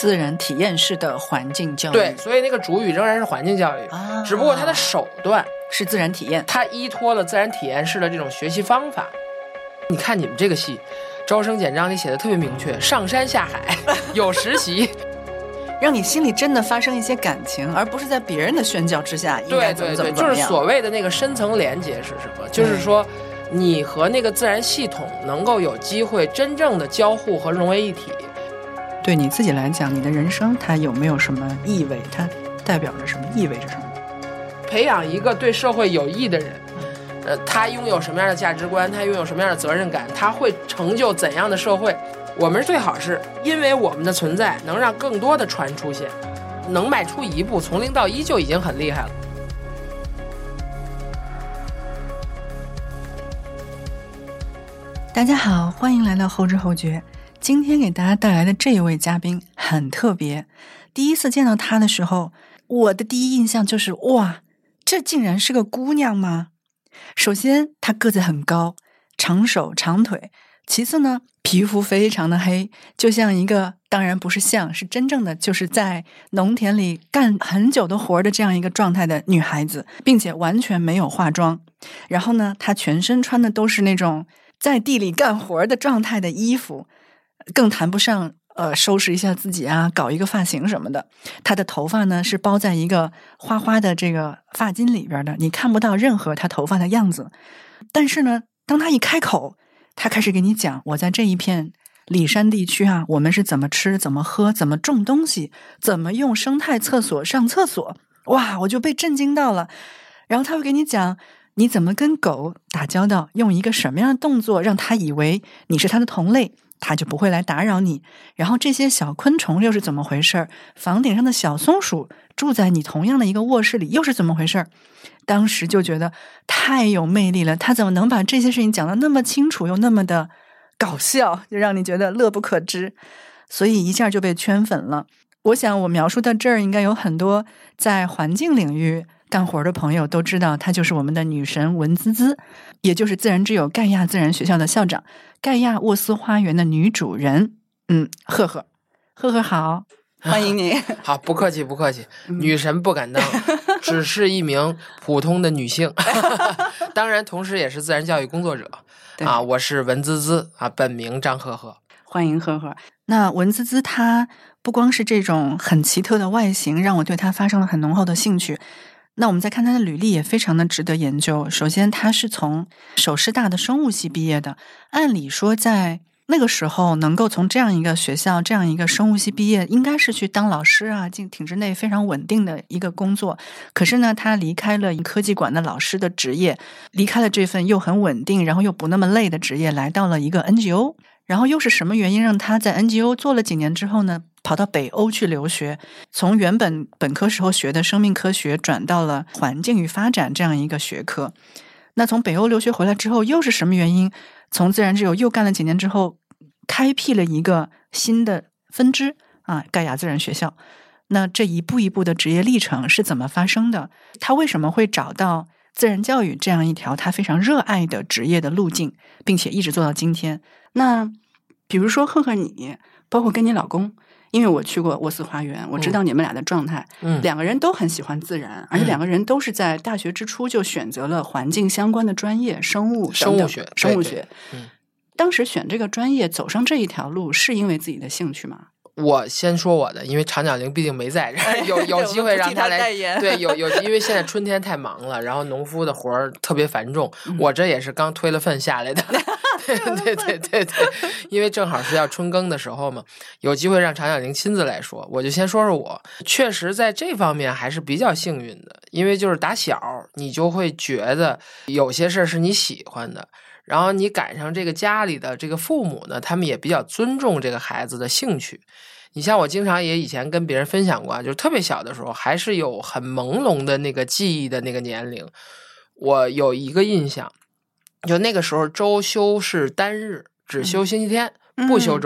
自然体验式的环境教育。 对，所以那个主语仍然是环境教育，只不过它的手段是自然体验， 它依托了自然体验式的这种学习方法。你看你们这个戏招生简章里写的特别明确，上山下海有实习让你心里真的发生一些感情，而不是在别人的宣教之下应该怎么怎么样。 就是所谓的那个深层连接是什么，就是说你和那个自然系统能够有机会真正的交互和融为一体。 对你自己来讲，你的人生它有没有什么意味，它代表着什么，意味着什么？ 培养一个对社会有益的人，他拥有什么样的价值观，他拥有什么样的责任感，他会成就怎样的社会。我们最好是因为我们的存在能让更多的船出现，能迈出一步，从0到1就已经很厉害了。 大家好，欢迎来到后知后觉。今天给大家带来的这一位嘉宾很特别，第一次见到他的时候，我的第一印象就是哇，这竟然是个姑娘吗？首先她个子很高，长手长腿，其次呢皮肤非常的黑，就像一个，当然不是像，是真正的就是在农田里干很久的活的这样一个状态的女孩子，并且完全没有化妆。然后呢她全身穿的都是那种在地里干活的状态的衣服，更谈不上收拾一下自己啊，搞一个发型什么的。她的头发呢是包在一个花花的这个发巾里边的，你看不到任何她头发的样子。但是呢当她一开口，她开始给你讲，我在这一片里山地区啊，我们是怎么吃怎么喝怎么种东西，怎么用生态厕所上厕所。哇，我就被震惊到了。然后她会给你讲你怎么跟狗打交道，用一个什么样的动作让它以为你是它的同类，它就不会来打扰你。然后这些小昆虫又是怎么回事，房顶上的小松鼠住在你同样的一个卧室里又是怎么回事。当时就觉得太有魅力了，他怎么能把这些事情讲得那么清楚又那么的搞笑，就让你觉得乐不可支，所以一下就被圈粉了。我想我描述到这儿，应该有很多在环境领域干活的朋友都知道，她就是我们的女神文滋滋，也就是自然之友盖亚自然学校的校长，盖亚沃斯花园的女主人。赫赫，赫赫好，欢迎你。 好，不客气不客气，女神不敢当，只是一名普通的女性当然同时也是自然教育工作者啊。我是文滋滋啊，本名张赫赫。 欢迎赫赫。那文滋滋她不光是这种很奇特的外形让我对她发生了很浓厚的兴趣，那我们再看她的履历也非常的值得研究。首先她是从首师大的生物系毕业的，按理说在那个时候能够从这样一个学校这样一个生物系毕业，应该是去当老师啊，进体制内非常稳定的一个工作。可是呢他离开了科技馆的老师的职业，离开了这份又很稳定然后又不那么累的职业，来到了一个 NGO。 然后又是什么原因让他在 NGO 做了几年之后呢，跑到北欧去留学，从原本本科时候学的生命科学转到了环境与发展这样一个学科。那从北欧留学回来之后，又是什么原因从自然之友又干了几年之后，开辟了一个新的分支啊，盖亚自然学校。那这一步一步的职业历程是怎么发生的？他为什么会找到自然教育这样一条他非常热爱的职业的路径，并且一直做到今天？那比如说赫赫你，包括跟你老公，因为我去过沃斯花园，我知道你们俩的状态，两个人都很喜欢自然，而且两个人都是在大学之初就选择了环境相关的专业，生物学。 对。 当时选这个专业走上这一条路是因为自己的兴趣吗？ 我先说我的，因为常小玲毕竟没在，有机会让他来代言。对，有，因为现在春天太忙了，然后农夫的活儿特别繁重，我这也是刚推了粪下来的。对，因为正好是要春耕的时候嘛，有机会让常小玲亲自来说，我就先说说我。确实在这方面还是比较幸运的，因为就是打小你就会觉得有些事是你喜欢的，然后你赶上这个家里的这个父母呢，他们也比较尊重这个孩子的兴趣。你像我经常也以前跟别人分享过，就是特别小的时候还是有很朦胧的那个记忆的那个年龄，我有一个印象，就那个时候周休是单日，只休星期天，不休周六。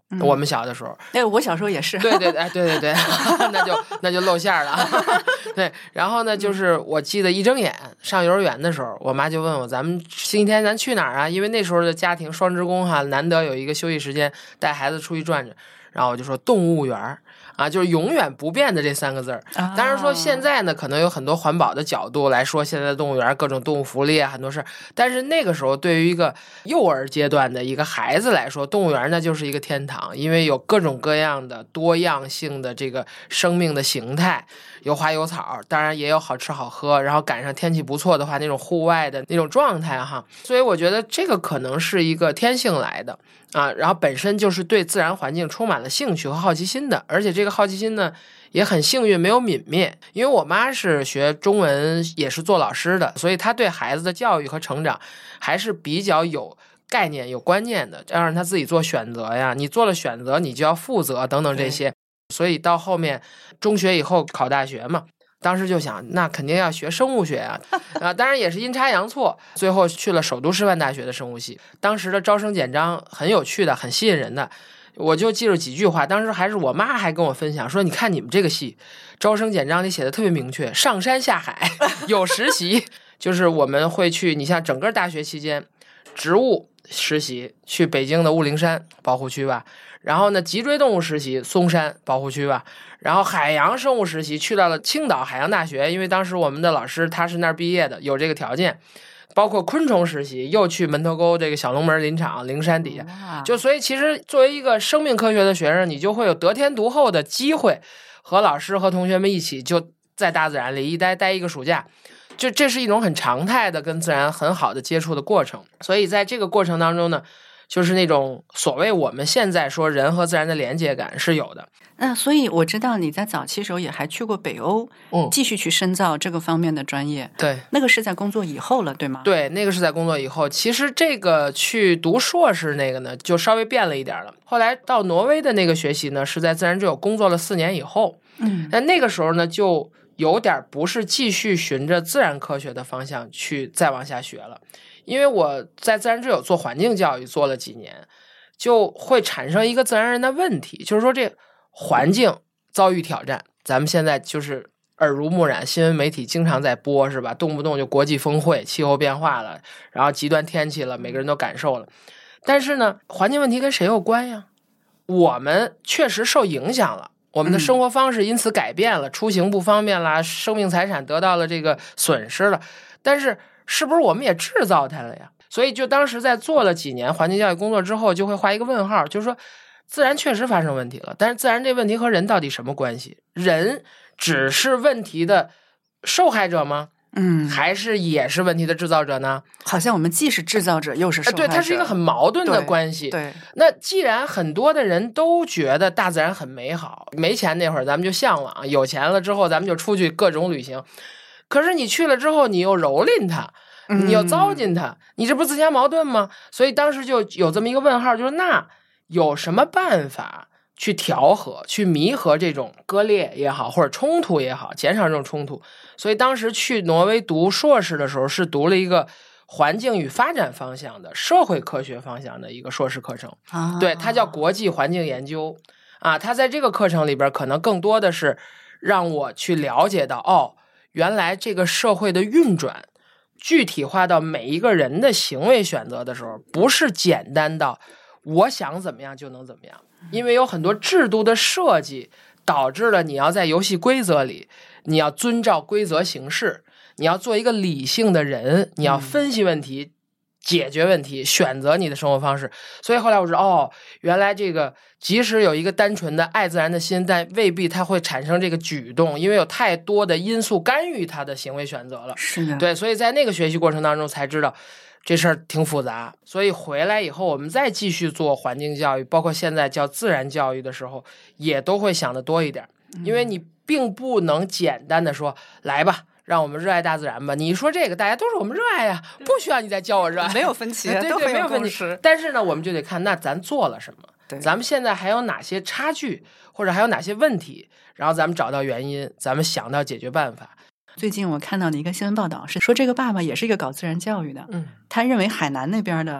我们小的时候， 我小时候也是。 对对对对对对，那就露馅了。对，然后呢，就是我记得一睁眼上幼儿园的时候，我妈就问我，咱们星期天咱去哪儿啊？因为那时候的家庭双职工哈，难得有一个休息时间，带孩子出去转转。然后我就说动物园啊，就是永远不变的这3个字儿。当然说现在呢，可能有很多环保的角度来说，现在的动物园各种动物福利啊，很多事儿。但是那个时候，对于一个幼儿阶段的一个孩子来说，动物园那就是一个天堂，因为有各种各样的多样性的这个生命的形态，有花有草，当然也有好吃好喝。然后赶上天气不错的话，那种户外的那种状态哈，所以我觉得这个可能是一个天性来的。然后本身就是对自然环境充满了兴趣和好奇心的，而且这个好奇心呢也很幸运没有泯灭。因为我妈是学中文，也是做老师的，所以她对孩子的教育和成长还是比较有概念有观念的，要让他自己做选择呀，你做了选择你就要负责等等这些。所以到后面中学以后考大学嘛，当时就想那肯定要学生物学啊，当然也是阴差阳错，最后去了首都师范大学的生物系。当时的招生简章很有趣的，很吸引人的，我就记住几句话。当时还是我妈还跟我分享说，你看你们这个系招生简章里写的特别明确，上山下海有实习，就是我们会去，你像整个大学期间植物实习去北京的雾灵山保护区吧，然后呢脊椎动物实习松山保护区吧，然后海洋生物实习去到了青岛海洋大学，因为当时我们的老师他是那儿毕业的，有这个条件。包括昆虫实习又去门头沟这个小龙门林场灵山底下，就所以其实作为一个生命科学的学生，你就会有得天独厚的机会和老师和同学们一起就在大自然里一待一个暑假，就这是一种很常态的跟自然很好的接触的过程。所以在这个过程当中呢，就是那种所谓我们现在说人和自然的连接感是有的。 那所以我知道你在早期时候也还去过北欧，继续去深造这个方面的专业。 对， 那个是在工作以后了，对吗？ 对，那个是在工作以后。其实这个去读硕士那个呢，就稍微变了一点了。后来到挪威的那个学习呢，是在自然之友工作了4年以后。那个时候呢，就有点不是继续循着自然科学的方向去再往下学了。因为我在自然之友做环境教育做了几年，就会产生一个自然而然的问题，就是说这环境遭遇挑战，咱们现在就是耳濡目染，新闻媒体经常在播，是吧？动不动就国际峰会，气候变化了，然后极端天气了，每个人都感受了。但是呢，环境问题跟谁有关呀？我们确实受影响了，我们的生活方式因此改变了，出行不方便了，生命财产得到了这个损失了。但是是不是我们也制造它了呀？所以就当时在做了几年环境教育工作之后，就会画一个问号，就是说自然确实发生问题了，但是自然这问题和人到底什么关系？人只是问题的受害者吗？还是也是问题的制造者呢？ 好像我们既是制造者又是受害者。 对，它是一个很矛盾的关系。 对， 那既然很多的人都觉得大自然很美好，没钱那会儿咱们就向往，有钱了之后咱们就出去各种旅行。可是你去了之后，你又蹂躏它，你又糟践它，你这不自相矛盾吗？所以当时就有这么一个问号，就是那有什么办法去调和、去弥合这种割裂也好，或者冲突也好，减少这种冲突。所以当时去挪威读硕士的时候，是读了一个环境与发展方向的社会科学方向的一个硕士课程。对，它叫国际环境研究它在这个课程里边可能更多的是让我去了解到，原来这个社会的运转具体化到每一个人的行为选择的时候，不是简单到我想怎么样就能怎么样，因为有很多制度的设计导致了你要在游戏规则里，你要遵照规则行事，你要做一个理性的人，你要分析问题，解决问题，选择你的生活方式。所以后来我知道，原来这个即使有一个单纯的爱自然的心，但未必它会产生这个举动，因为有太多的因素干预他的行为选择了。 是的， 对，所以在那个学习过程当中才知道这事儿挺复杂。所以回来以后我们再继续做环境教育，包括现在叫自然教育的时候，也都会想得多一点，因为你并不能简单的说来吧，让我们热爱大自然吧。你说这个大家都是我们热爱呀，不需要你再教我热爱， 没有分歧， 对对，没有分歧。但是呢，我们就得看那咱做了什么，咱们现在还有哪些差距，或者还有哪些问题，然后咱们找到原因，咱们想到解决办法。 最近我看到的一个新闻报道是说，这个爸爸也是一个搞自然教育的，他认为海南那边的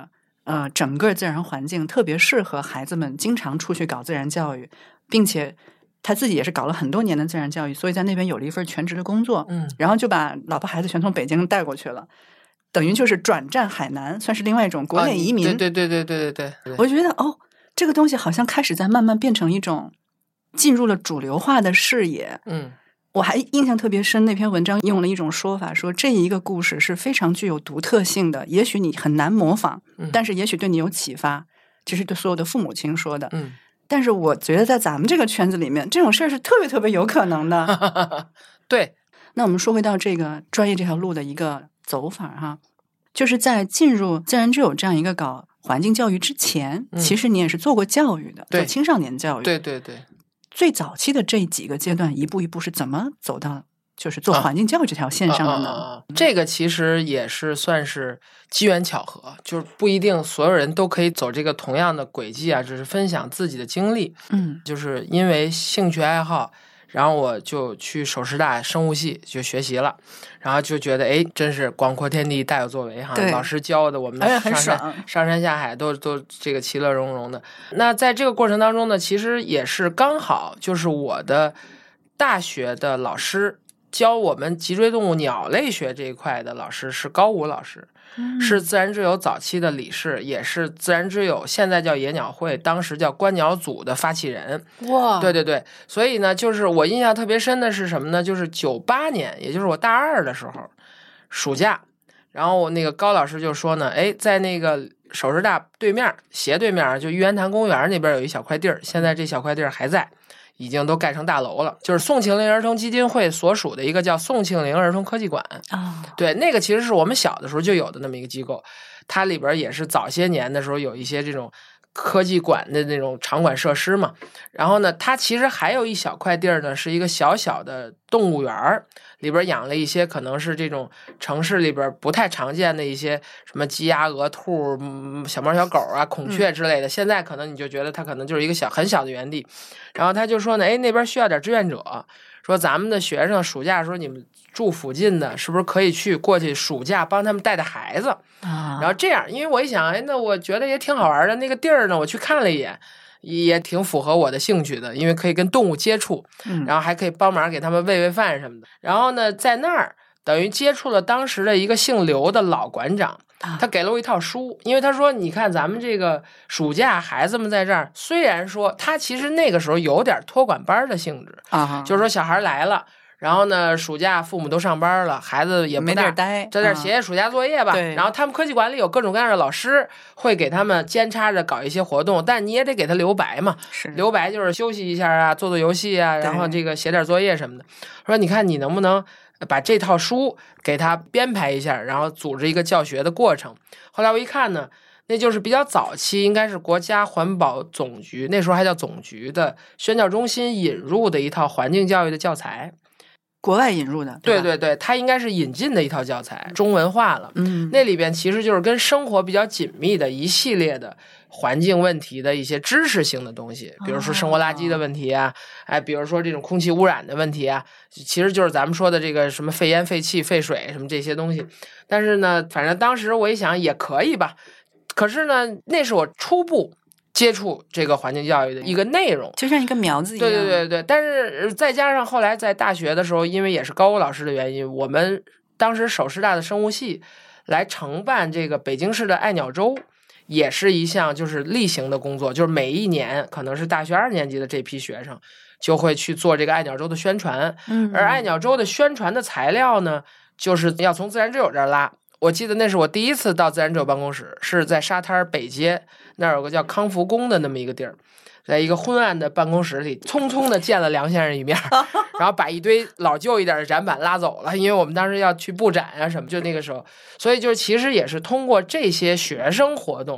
整个自然环境特别适合孩子们经常出去搞自然教育，并且他自己也是搞了很多年的自然教育，所以在那边有了一份全职的工作，然后就把老婆孩子全从北京带过去了，等于就是转战海南，算是另外一种国内移民。 对， 我觉得这个东西好像开始在慢慢变成一种进入了主流化的视野。我还印象特别深，那篇文章用了一种说法，说这一个故事是非常具有独特性的，也许你很难模仿，但是也许对你有启发，这是对所有的父母亲说的。但是我觉得在咱们这个圈子里面，这种事儿是特别特别有可能的。 对， 那我们说回到这个专业这条路的一个走法哈，就是在进入自然之友这样一个搞环境教育之前，其实你也是做过教育的，做青少年教育。 对。 最早期的这几个阶段，一步一步是怎么走到就是做环境教育这条线上的呢？ 这个其实也是算是机缘巧合，就是不一定所有人都可以走这个同样的轨迹啊，只是分享自己的经历。就是因为兴趣爱好，然后我就去首师大生物系就学习了，然后就觉得真是广阔天地大有作为哈，老师教的我们上山下海都这个其乐融融的。那在这个过程当中呢，其实也是刚好就是我的大学的老师教我们脊椎动物鸟类学这一块的老师是高武老师，是自然之友早期的理事，也是自然之友现在叫野鸟会，当时叫观鸟组的发起人。 哇， 对，所以呢，就是我印象特别深的是什么呢？就是98年，也就是我大二的时候，暑假，然后那个高老师就说呢，在那个首师大对面斜对面，就玉渊潭公园那边有一小块地儿，现在这小块地儿还在。已经都盖成大楼了，就是宋庆龄儿童基金会所属的一个叫宋庆龄儿童科技馆。对，那个其实是我们小的时候就有的那么一个机构，它里边也是早些年的时候有一些这种科技馆的那种场馆设施嘛。然后呢，它其实还有一小块地儿呢，是一个小小的动物园，里边养了一些可能是这种城市里边不太常见的一些什么鸡鸭鹅兔、小猫小狗啊、孔雀之类的。现在可能你就觉得它可能就是一个很小的园地。然后他就说呢，那边需要点志愿者，说咱们的学生暑假说你们住附近的，是不是可以去过去暑假帮他们带孩子？然后这样，因为我一想，那我觉得也挺好玩的，那个地儿呢，我去看了一眼。也挺符合我的兴趣的，因为可以跟动物接触，然后还可以帮忙给他们喂饭什么的。然后呢，在那儿等于接触了当时的一个姓刘的老馆长，他给了我一套书，因为他说，你看咱们这个暑假孩子们在这儿，虽然说他其实那个时候有点托管班的性质就是说小孩来了。然后呢，暑假父母都上班了，孩子也没地儿待， 在这写暑假作业吧。然后他们科技馆里有各种各样的老师，会给他们兼插着搞一些活动，但你也得给他留白嘛。留白就是休息一下啊，做游戏啊，然后这个写点作业什么的。说你看你能不能把这套书给他编排一下，然后组织一个教学的过程。后来我一看呢，那就是比较早期，应该是国家环保总局，那时候还叫总局的宣教中心引入的一套环境教育的教材。 国外引入的， 对，它应该是引进的一套教材，中文化了。那里边其实就是跟生活比较紧密的一系列的环境问题的一些知识性的东西，比如说生活垃圾的问题啊，比如说这种空气污染的问题啊，其实就是咱们说的这个什么废烟、废气、废水什么这些东西。但是呢，反正当时我一想也可以吧，可是呢，那是我初步接触这个环境教育的一个内容， 就像一个苗子一样。 对，但是再加上后来在大学的时候，因为也是高武老师的原因，我们当时首师大的生物系来承办这个北京市的爱鸟周，也是一项就是例行的工作，就是每一年可能是大学2年级的这批学生就会去做这个爱鸟周的宣传。而爱鸟周的宣传的材料呢，就是要从自然之友这儿拉。我记得那是我第一次到自然之友办公室，是在沙滩北街那儿有个叫康福宫的那么一个地儿，在一个昏暗的办公室里匆匆的见了梁先生一面，然后把一堆老旧一点的展板拉走了，因为我们当时要去布展啊什么，就那个时候。所以就是其实也是通过这些学生活动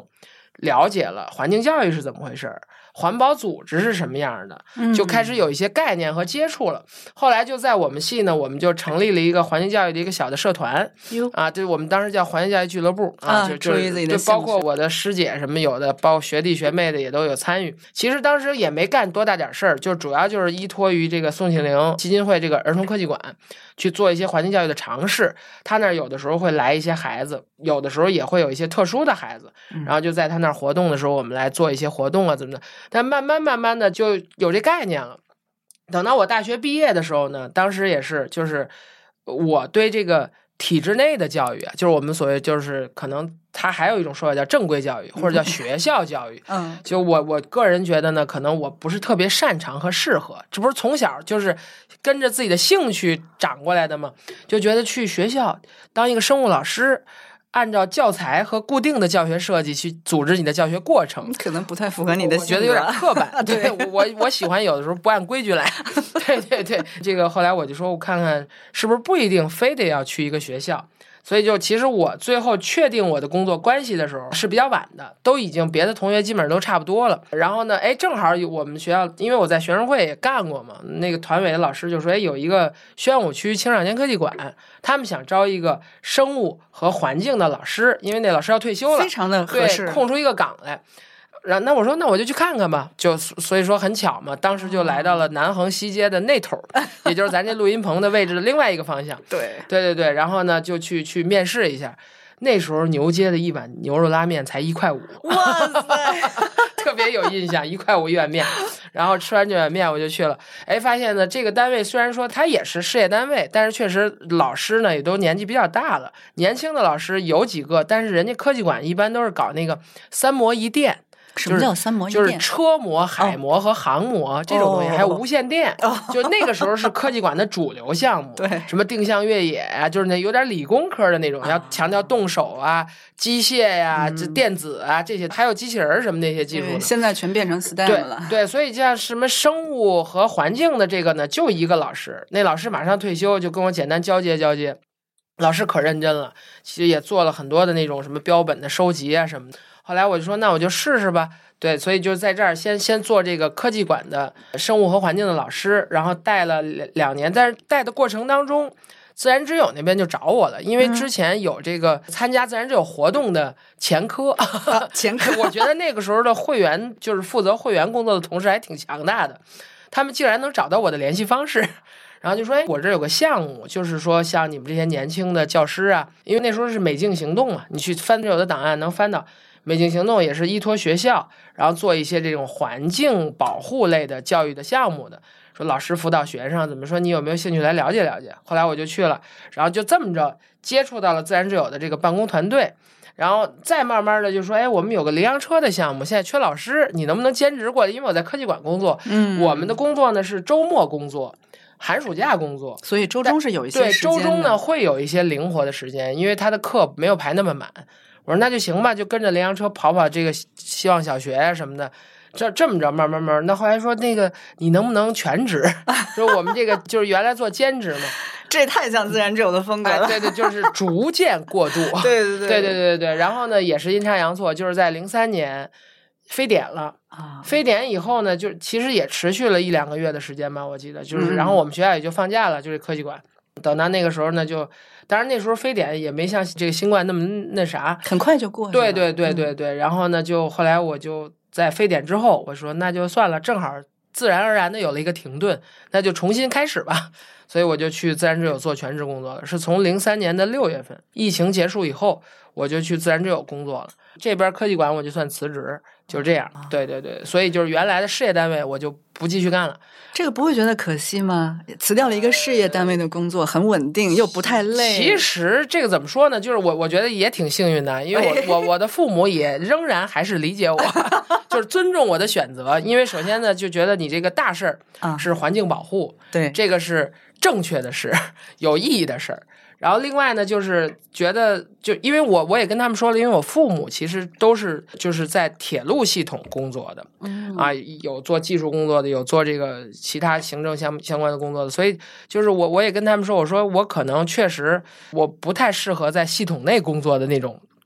了解了环境教育是怎么回事，环保组织是什么样的，就开始有一些概念和接触了。后来就在我们系呢，我们就成立了一个环境教育的一个小的社团啊，对，我们当时叫环境教育俱乐部啊，就包括我的师姐什么有的，包括学弟学妹的也都有参与。其实当时也没干多大点事儿，就主要就是依托于这个宋庆龄基金会这个儿童科技馆去做一些环境教育的尝试。他那儿有的时候会来一些孩子，有的时候也会有一些特殊的孩子，然后就在他那儿活动的时候，我们来做一些活动啊，怎么的。但慢慢的就有这概念了。等到我大学毕业的时候呢，当时也是就是我对这个体制内的教育啊，就是我们所谓就是可能它还有一种说法叫正规教育或者叫学校教育。就我个人觉得呢，可能我不是特别擅长和适合，这不是从小就是跟着自己的兴趣长过来的吗？就觉得去学校当一个生物老师，按照教材和固定的教学设计去组织你的教学过程， 可能不太符合你的性格， 我觉得有点刻板。对，我喜欢有的时候不按规矩来。对，这个后来我就说，我看看是不是不一定非得要去一个学校。所以就其实我最后确定我的工作关系的时候是比较晚的，都已经别的同学基本上都差不多了。然后呢，正好我们学校，因为我在学生会也干过嘛，那个团委的老师就说，有一个宣武区青少年科技馆，他们想招一个生物和环境的老师，因为那老师要退休了， 非常的合适， 对，空出一个岗来。然后那我说那我就去看看吧，就所以说很巧嘛，当时就来到了南横西街的那头，也就是咱这录音棚的位置的另外一个方向。对，然后呢就去面试一下。那时候牛街的一碗牛肉拉面才1.5块， 哇塞， 特别有印象，1.5块一碗面。然后吃完这碗面我就去了，发现呢这个单位虽然说它也是事业单位，但是确实老师呢也都年纪比较大了，年轻的老师有几个，但是人家科技馆一般都是搞那个3模1电。 什么叫3模1电？ 就是车模、海模和航模这种东西，还有无线电。就那个时候是科技馆的主流项目。 对， 什么定向越野啊，就是那有点理工科的那种，要强调动手啊、机械呀、这电子啊这些，还有机器人什么那些技术。 现在全变成STEM了。 对，所以像什么生物和环境的这个呢，就一个老师，那老师马上退休，就跟我简单交接。老师可认真了，其实也做了很多的那种什么标本的收集啊什么的。后来我就说那我就试试吧，对，所以就在这儿先做这个科技馆的生物和环境的老师，然后带了2年，但是带的过程当中，自然之友那边就找我了，因为之前有这个参加自然之友活动的前科，我觉得那个时候的会员就是负责会员工作的同事还挺强大的，他们竟然能找到我的联系方式。然后就说，我这有个项目，就是说像你们这些年轻的教师啊，因为那时候是美境行动嘛，你去翻有的档案能翻到美境行动也是依托学校，然后做一些这种环境保护类的教育的项目的，说老师辅导学生怎么说，你有没有兴趣来了解了解？后来我就去了，然后就这么着接触到了自然之友的这个办公团队，然后再慢慢的就说，我们有个羚羊车的项目，现在缺老师，你能不能兼职过来？因为我在科技馆工作，我们的工作呢是周末工作。寒暑假工作， 所以周中是有一些时间的。 对，周中呢会有一些灵活的时间，因为他的课没有排那么满。我说那就行吧，就跟着羚羊车跑这个希望小学啊什么的，这么着慢慢。那后来说那个你能不能全职？说我们这个就是原来做兼职嘛， 这也太像自然之友的风格了。 对，就是逐渐过渡。对。然后呢，也是阴差阳错，就是在03年非典了。非典以后呢，就其实也持续了1-2个月的时间吧，我记得就是，然后我们学校也就放假了，就是科技馆。等到那个时候呢，就当然那时候非典也没像这个新冠那么那啥， 很快就过。 对。然后呢，就后来我就在非典之后，我说那就算了，正好自然而然的有了一个停顿，那就重新开始吧。所以我就去自然之友做全职工作了，是从03年的6月份疫情结束以后，我就去自然之友工作了。这边科技馆我就算辞职，就是这样。对，所以就是原来的事业单位我就不继续干了。 这个不会觉得可惜吗？辞掉了一个事业单位的工作，很稳定又不太累。 其实这个怎么说呢？就是我觉得也挺幸运的，因为我的父母也仍然还是理解我，就是尊重我的选择。因为首先呢，就觉得你这个大事儿是环境保护， 对， 这个是正确的事，有意义的事儿。然后另外呢，就是觉得就因为我也跟他们说了，因为我父母其实都是就是在铁路系统工作的，有做技术工作的，有做这个其他行政相关的工作的，所以就是我也跟他们说，我说我可能确实我不太适合在系统内工作的那种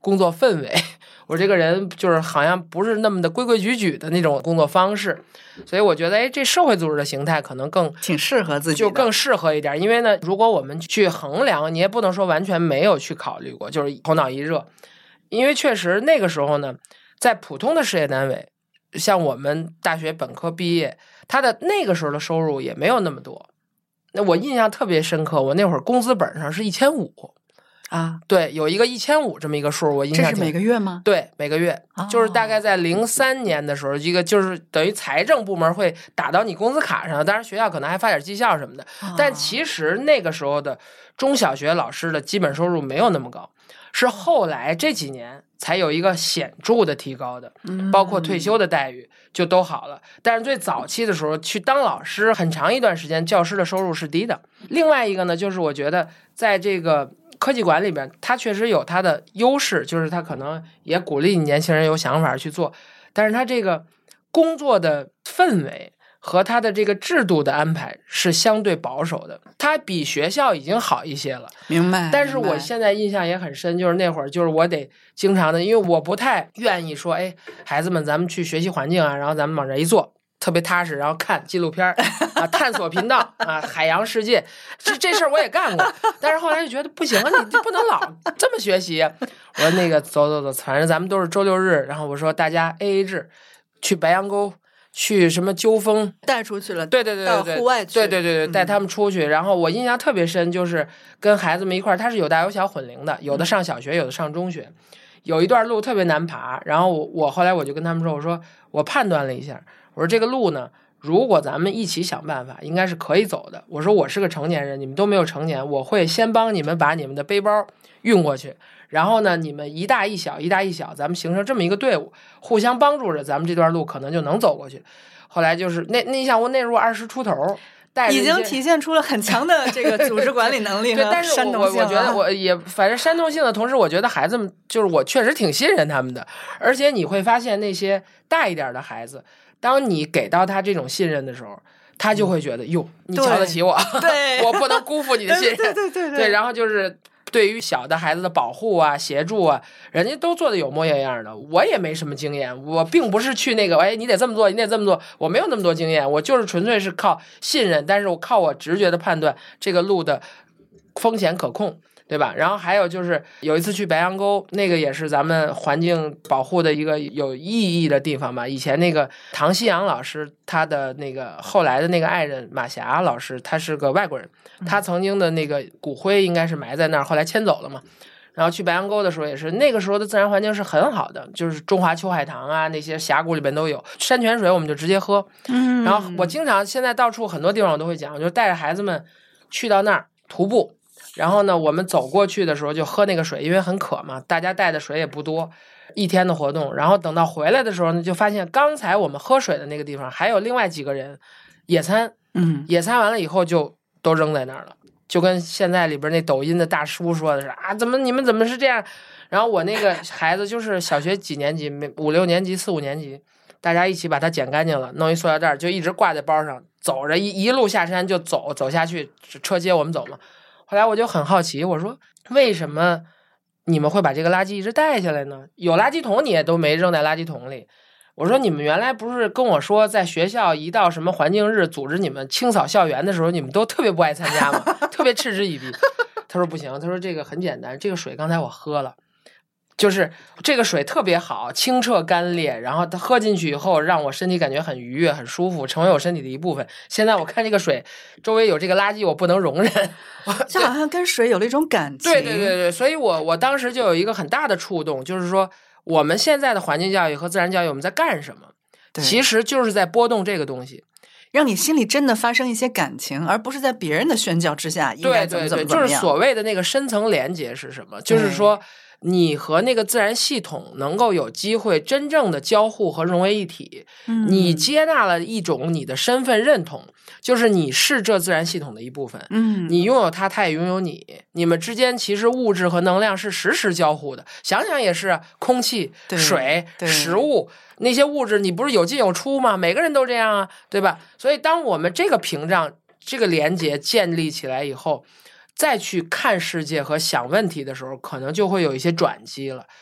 工作氛围，我这个人就是好像不是那么的规规矩矩的那种工作方式，所以我觉得这社会组织的形态可能挺适合自己的， 就更适合一点。因为呢，如果我们去衡量，你也不能说完全没有去考虑过，就是头脑一热。因为确实那个时候呢，在普通的事业单位，像我们大学本科毕业，他的那个时候的收入也没有那么多。那我印象特别深刻，我那会儿工资本上是1500 啊， 对，有一个1500这么一个数，我印象。 这是每个月吗？ 对，每个月，就是大概在03年的时候，一个就是等于财政部门会打到你工资卡上，当然学校可能还发点绩效什么的，但其实那个时候的中小学老师的基本收入没有那么高，是后来这几年才有一个显著的提高的，包括退休的待遇就都好了。但是最早期的时候去当老师，很长一段时间教师的收入是低的。另外一个呢，就是我觉得在这个科技馆里边，它确实有它的优势，就是它可能也鼓励你年轻人有想法去做，但是它这个工作的氛围和它的这个制度的安排是相对保守的，它比学校已经好一些了。 明白。 但是我现在印象也很深，就是那会儿就是我得经常的，因为我不太愿意说，孩子们咱们去学习环境啊，然后咱们往这一坐特别踏实，然后看纪录片啊，探索频道啊，海洋世界，这事儿我也干过，但是后来就觉得不行啊，你不能老这么学习。我说那个走，反正咱们都是周六日，然后我说大家 AA 制，去白杨沟，去什么鸠峰， 带出去了， 对， 到户外去， 对，带他们出去。然后我印象特别深，就是跟孩子们一块儿，他是有大有小混龄的，有的上小学，有的上中学。有一段路特别难爬，然后我后来我就跟他们说，我说我判断了一下，我说这个路呢，如果咱们一起想办法，应该是可以走的。我说我是个成年人，你们都没有成年，我会先帮你们把你们的背包运过去，然后呢，你们一大一小，咱们形成这么一个队伍，互相帮助着，咱们这段路可能就能走过去。后来就是那像我那时候20出头。 已经体现出了很强的这个组织管理能力和煽动性。 我觉得我也反正煽动性的同时，我觉得孩子们就是我确实挺信任他们的，而且你会发现那些大一点的孩子，当你给到他这种信任的时候，他就会觉得哟，你瞧得起我， 对， 我不能辜负你的信任， 对， 然后就是对于小的孩子的保护啊、协助啊，人家都做的有模有样的。我也没什么经验，我并不是去那个，你得这么做，你得这么做，我没有那么多经验，我就是纯粹是靠信任，但是我靠我直觉的判断这个路的风险可控，对吧？然后还有就是有一次去白杨沟，那个也是咱们环境保护的一个有意义的地方吧。以前那个唐希阳老师，他的那个后来的那个爱人马霞老师，他是个外国人，他曾经的那个骨灰应该是埋在那儿，后来迁走了嘛。然后去白杨沟的时候也是，那个时候的自然环境是很好的，就是中华秋海棠啊，那些峡谷里边都有山泉水，我们就直接喝。然后我经常现在到处很多地方我都会讲，我就带着孩子们去到那儿徒步。然后呢，我们走过去的时候就喝那个水，因为很渴嘛，大家带的水也不多，一天的活动。然后等到回来的时候呢，就发现刚才我们喝水的那个地方还有另外几个人野餐，野餐完了以后就都扔在那儿了，就跟现在里边那抖音的大叔说的是啊，你们怎么是这样？然后我那个孩子就是小学几年级，5、6年级、4、5年级，大家一起把它捡干净了，弄一塑料袋就一直挂在包上，走着一路下山就走下去，车接我们走嘛。后来我就很好奇，我说为什么你们会把这个垃圾一直带下来呢？有垃圾桶你也都没扔在垃圾桶里。我说你们原来不是跟我说在学校一到什么环境日组织你们清扫校园的时候，你们都特别不爱参加吗？特别嗤之以鼻。他说不行，他说这个很简单，这个水刚才我喝了，就是这个水特别好，清澈干冽，然后它喝进去以后让我身体感觉很愉悦很舒服，成为我身体的一部分。现在我看这个水周围有这个垃圾我不能容忍， 就好像跟水有了一种感情。 对，所以我当时就有一个很大的触动，就是说我们现在的环境教育和自然教育我们在干什么，其实就是在波动这个东西， 让你心里真的发生一些感情，而不是在别人的宣教之下应该怎么样。 就是所谓的那个深层连结是什么，就是说你和那个自然系统能够有机会真正的交互和融为一体，你接纳了一种你的身份认同，就是你是这自然系统的一部分，你拥有它，它也拥有你，你们之间其实物质和能量是实时交互的。想想也是，空气、水、食物那些物质，你不是有进有出吗？每个人都这样啊，对吧？所以当我们这个屏障、这个连结建立起来以后，再去看世界和想问题的时候，可能就会有一些转机了。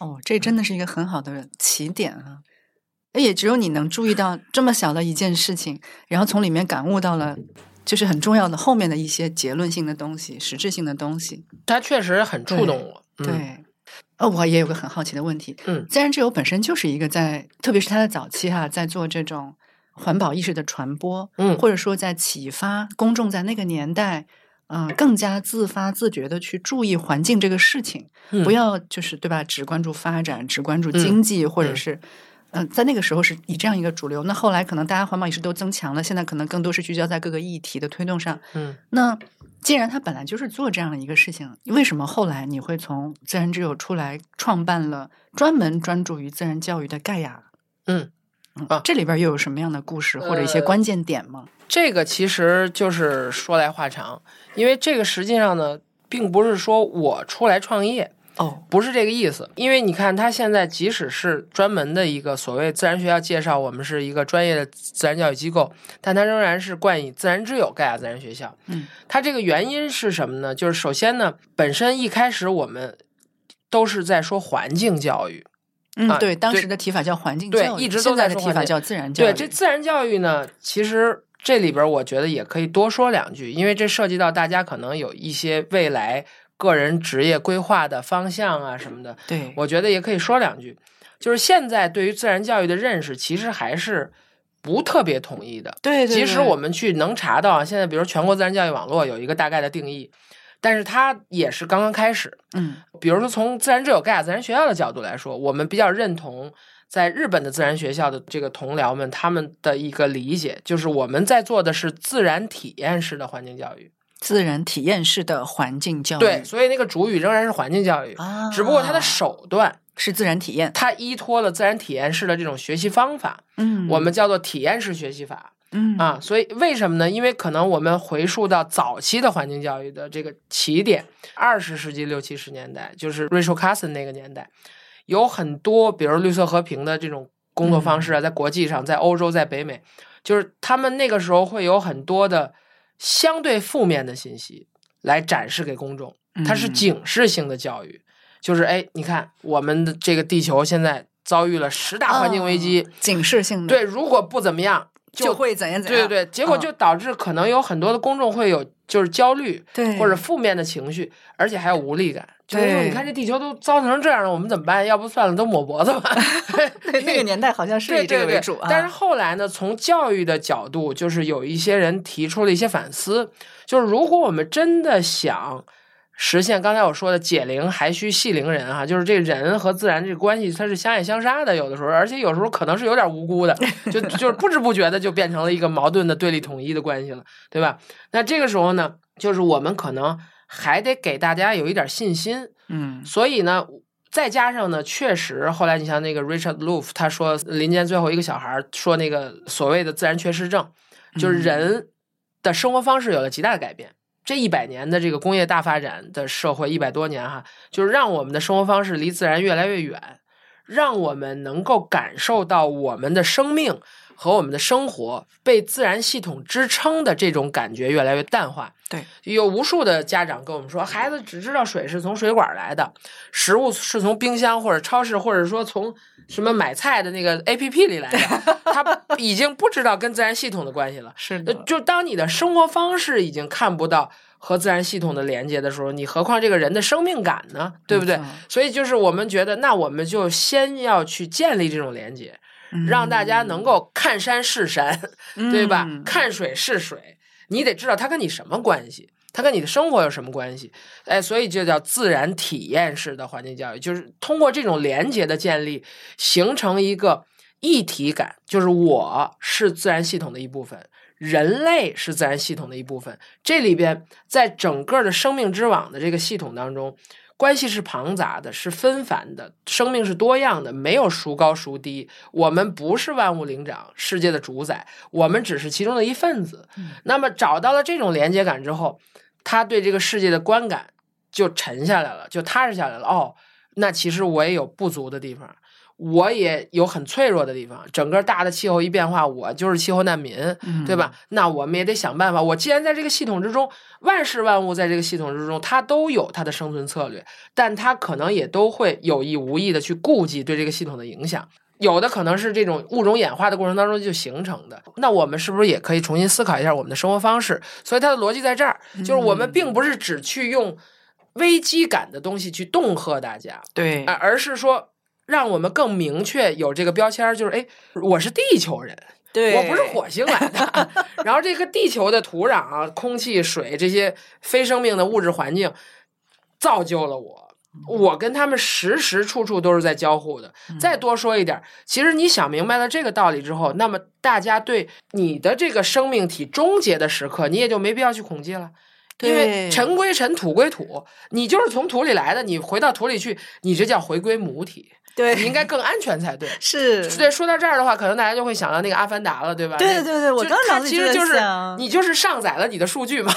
哦，这真的是一个很好的起点啊！也只有你能注意到这么小的一件事情，然后从里面感悟到了就是很重要的后面的一些结论性的东西、实质性的东西。 它确实很触动我。 对，我也有个很好奇的问题。自然之友本身就是一个特别是它的早期在做这种环保意识的传播，或者说在启发公众在那个年代，更加自发自觉的去注意环境这个事情，不要就是对吧，只关注发展，只关注经济，或者是在那个时候是以这样一个主流。那后来可能大家环保意识都增强了，现在可能更多是聚焦在各个议题的推动上。那既然他本来就是做这样的一个事情，为什么后来你会从自然之友出来创办了专门专注于自然教育的盖亚？这里边又有什么样的故事或者一些关键点吗？ 这个其实就是说来话长，因为这个实际上呢，并不是说我出来创业。不是这个意思。因为你看他现在即使是专门的一个所谓自然学校介绍我们是一个专业的自然教育机构，但他仍然是冠以自然之友盖亚自然学校。它这个原因是什么呢？就是首先呢，本身一开始我们都是在说环境教育。 对，当时的提法叫环境教育， 对，一直都在说提法叫自然教育。 对，这自然教育呢，其实这里边我觉得也可以多说两句，因为这涉及到大家可能有一些未来个人职业规划的方向啊什么的。 对， 我觉得也可以说两句。就是现在对于自然教育的认识，其实还是不特别统一的。 对， 即使我们去能查到现在比如全国自然教育网络有一个大概的定义，但是它也是刚刚开始。比如说从自然之友盖亚自然学校的角度来说，我们比较认同在日本的自然学校的这个同僚们他们的一个理解，就是我们在做的是自然体验式的环境教育。 自然体验式的环境教育， 对，所以那个主语仍然是环境教育，只不过它的手段是自然体验， 它依托了自然体验式的这种学习方法，我们叫做体验式学习法。所以为什么呢？因为可能我们回溯到早期的环境教育的这个起点，20世纪60、70年代，就是 Rachel Carson 那个年代，有很多比如绿色和平的这种工作方式在国际上，在欧洲，在北美，就是他们那个时候会有很多的相对负面的信息来展示给公众，它是警示性的教育，就是你看我们的这个地球现在遭遇了10大环境危机， 警示性的。 对，如果不怎么样就会怎样怎样。 对，结果就导致可能有很多的公众会有就是焦虑， 对， 或者负面的情绪，而且还有无力感。就是你看这地球都糟成这样了，我们怎么办？要不算了，都抹脖子吧。 对，那个年代好像是以这个为主。 但是后来呢，从教育的角度，就是有一些人提出了一些反思，就是如果我们真的想实现刚才我说的解铃还须系铃人啊，就是这人和自然这个关系它是相爱相杀的，有的时候，而且有时候可能是有点无辜的，就是不知不觉的就变成了一个矛盾的对立统一的关系了，对吧？那这个时候呢，就是我们可能还得给大家有一点信心。所以呢再加上呢，确实后来你像那个 Richard Louv 他说林间最后一个小孩说那个所谓的自然缺失症，就是人的生活方式有了极大的改变。这100年的这个工业大发展的社会100多年就是让我们的生活方式离自然越来越远，让我们能够感受到我们的生命和我们的生活被自然系统支撑的这种感觉越来越淡化。 对， 有无数的家长跟我们说，孩子只知道水是从水管来的，食物是从冰箱或者超市或者说从什么买菜的那个 APP 里来的，他已经不知道跟自然系统的关系了。 是的， 就当你的生活方式已经看不到和自然系统的连接的时候，你何况这个人的生命感呢？对不对？所以就是我们觉得，那我们就先要去建立这种连接，让大家能够看山是山，对吧？看水是水，你得知道它跟你什么关系，它跟你的生活有什么关系。所以就叫自然体验式的环境教育，就是通过这种连接的建立，形成一个一体感，就是我是自然系统的一部分，人类是自然系统的一部分。这里边在整个的生命之网的这个系统当中，关系是庞杂的，是纷繁的，生命是多样的，没有孰高孰低。我们不是万物灵长，世界的主宰，我们只是其中的一份子。那么找到了这种连接感之后，他对这个世界的观感就沉下来了，就踏实下来了。那其实我也有不足的地方， 我也有很脆弱的地方，整个大的气候一变化，我就是气候难民，对吧？那我们也得想办法。我既然在这个系统之中，万事万物在这个系统之中，它都有它的生存策略，但它可能也都会有意无意的去顾及对这个系统的影响。有的可能是这种物种演化的过程当中就形成的，那我们是不是也可以重新思考一下我们的生活方式？所以它的逻辑在这儿，就是我们并不是只去用危机感的东西去恫吓大家， 对， 而是说让我们更明确有这个标签，就是我是地球人， 对， 我不是火星来的。然后这个地球的土壤啊、空气、水这些非生命的物质环境造就了我跟他们时时处处都是在交互的。再多说一点，其实你想明白了这个道理之后，那么大家对你的这个生命体终结的时刻，你也就没必要去恐惧了。因为尘归尘，土归土，你就是从土里来的，你回到土里去，你这叫回归母体。 对， 你应该更安全才对。 是， 对，说到这儿的话，可能大家就会想到那个《阿凡达》了，对吧？ 对对对，我刚才其实就是你就是上载了你的数据嘛，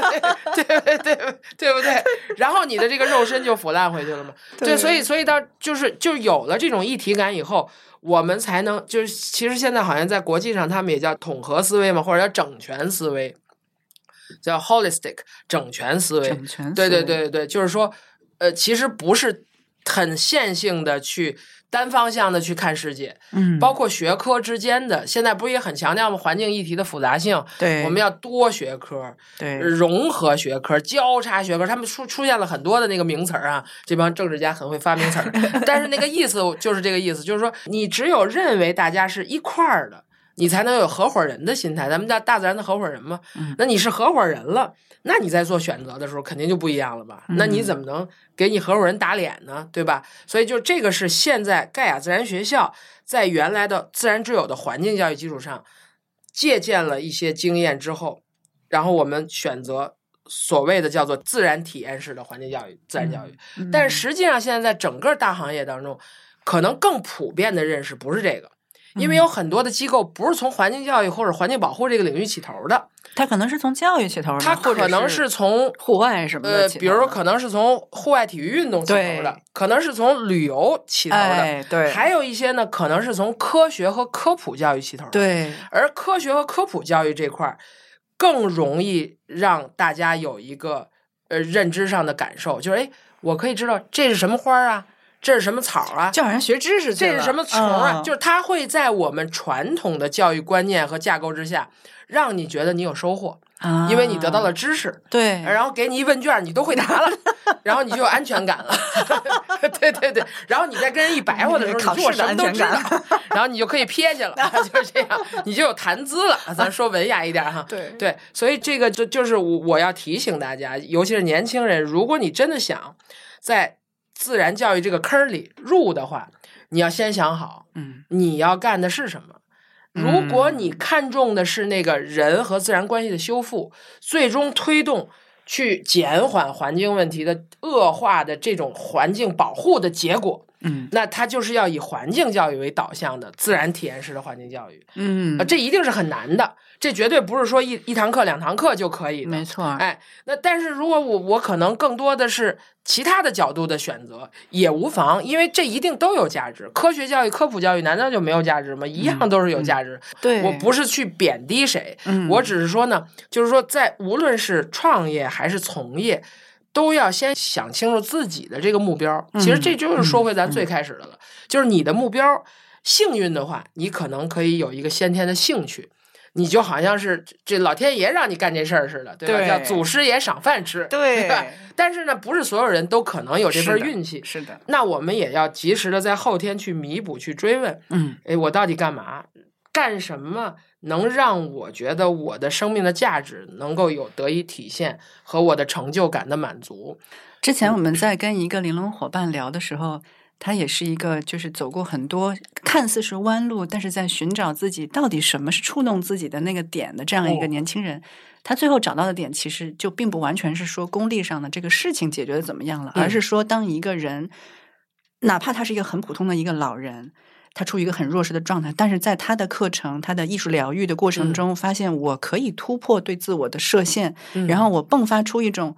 对不对？然后你的这个肉身就腐烂回去了嘛。对，所以到就有了这种一体感以后，我们才能其实现在好像在国际上他们也叫统合思维嘛，或者叫整全思维，叫 holistic 整全思维。 整全思维， 对，就是说其实不是很线性的去单方向的去看世界，包括学科之间的，现在不是也很强调吗？环境议题的复杂性， 对， 我们要多学科， 对， 融合学科、交叉学科，他们出现了很多的那个名词啊，这帮政治家很会发名词儿，但是那个意思就是这个意思，就是说你只有认为大家是一块儿的，你才能有合伙人的心态，咱们叫大自然的合伙人嘛。那你是合伙人了，那你在做选择的时候肯定就不一样了吧？那你怎么能给你合伙人打脸呢？对吧？所以就这个是现在盖亚自然学校在原来的自然之友的环境教育基础上借鉴了一些经验之后，然后我们选择所谓的叫做自然体验式的环境教育、自然教育。但是实际上现在在整个大行业当中，可能更普遍的认识不是这个。因为有很多的机构不是从环境教育或者环境保护这个领域起头的， 它可能是从教育起头的， 它可能是从户外什么的起头的， 比如说可能是从户外体育运动起头的，可能是从旅游起头的， 对， 还有一些呢可能是从科学和科普教育起头的， 对。 而科学和科普教育这块更容易让大家有一个认知上的感受，就是我可以知道这是什么花啊。这是什么草啊？ 叫人学知识去了。 这是什么虫啊？就是它会在我们传统的教育观念和架构之下，让你觉得你有收获，因为你得到了知识。 对， 然后给你一问卷，你都会答了，然后你就有安全感了。对，然后你再跟人一白话的时候，你说我什么都知道，然后你就可以撇去了，就是这样，你就有谈资了。咱说文雅一点哈。对，所以这个就是我要提醒大家，尤其是年轻人，如果你真的想在自然教育这个坑里入的话，你要先想好，你要干的是什么。如果你看重的是那个人和自然关系的修复，最终推动去减缓环境问题的恶化的这种环境保护的结果，那它就是要以环境教育为导向的自然体验式的环境教育。这一定是很难的，这绝对不是说一堂课两堂课就可以的。 没错。 那但是如果我可能更多的是其他的角度的选择也无妨，因为这一定都有价值。科学教育、科普教育难道就没有价值吗？一样都是有价值。 对， 我不是去贬低谁，我只是说呢，就是说在无论是创业还是从业，都要先想清楚自己的这个目标。其实这就是说回咱最开始的了，就是你的目标，幸运的话，你可能可以有一个先天的兴趣。你就好像是这老天爷让你干这事儿似的，对吧？ 对， 叫祖师爷赏饭吃， 对吧？但是呢，不是所有人都可能有这份运气。 是的。 那我们也要及时的在后天去弥补、去追问。我到底干嘛？干什么能让我觉得我的生命的价值能够有得以体现和我的成就感的满足？ 之前我们在跟一个玲珑伙伴聊的时候，他也是一个就是走过很多看似是弯路，但是在寻找自己到底什么是触动自己的那个点的这样一个年轻人。他最后找到的点其实就并不完全是说功利上的这个事情解决的怎么样了，而是说当一个人哪怕他是一个很普通的一个老人，他处于一个很弱势的状态，但是在他的课程、他的艺术疗愈的过程中，发现我可以突破对自我的设限，然后我迸发出一种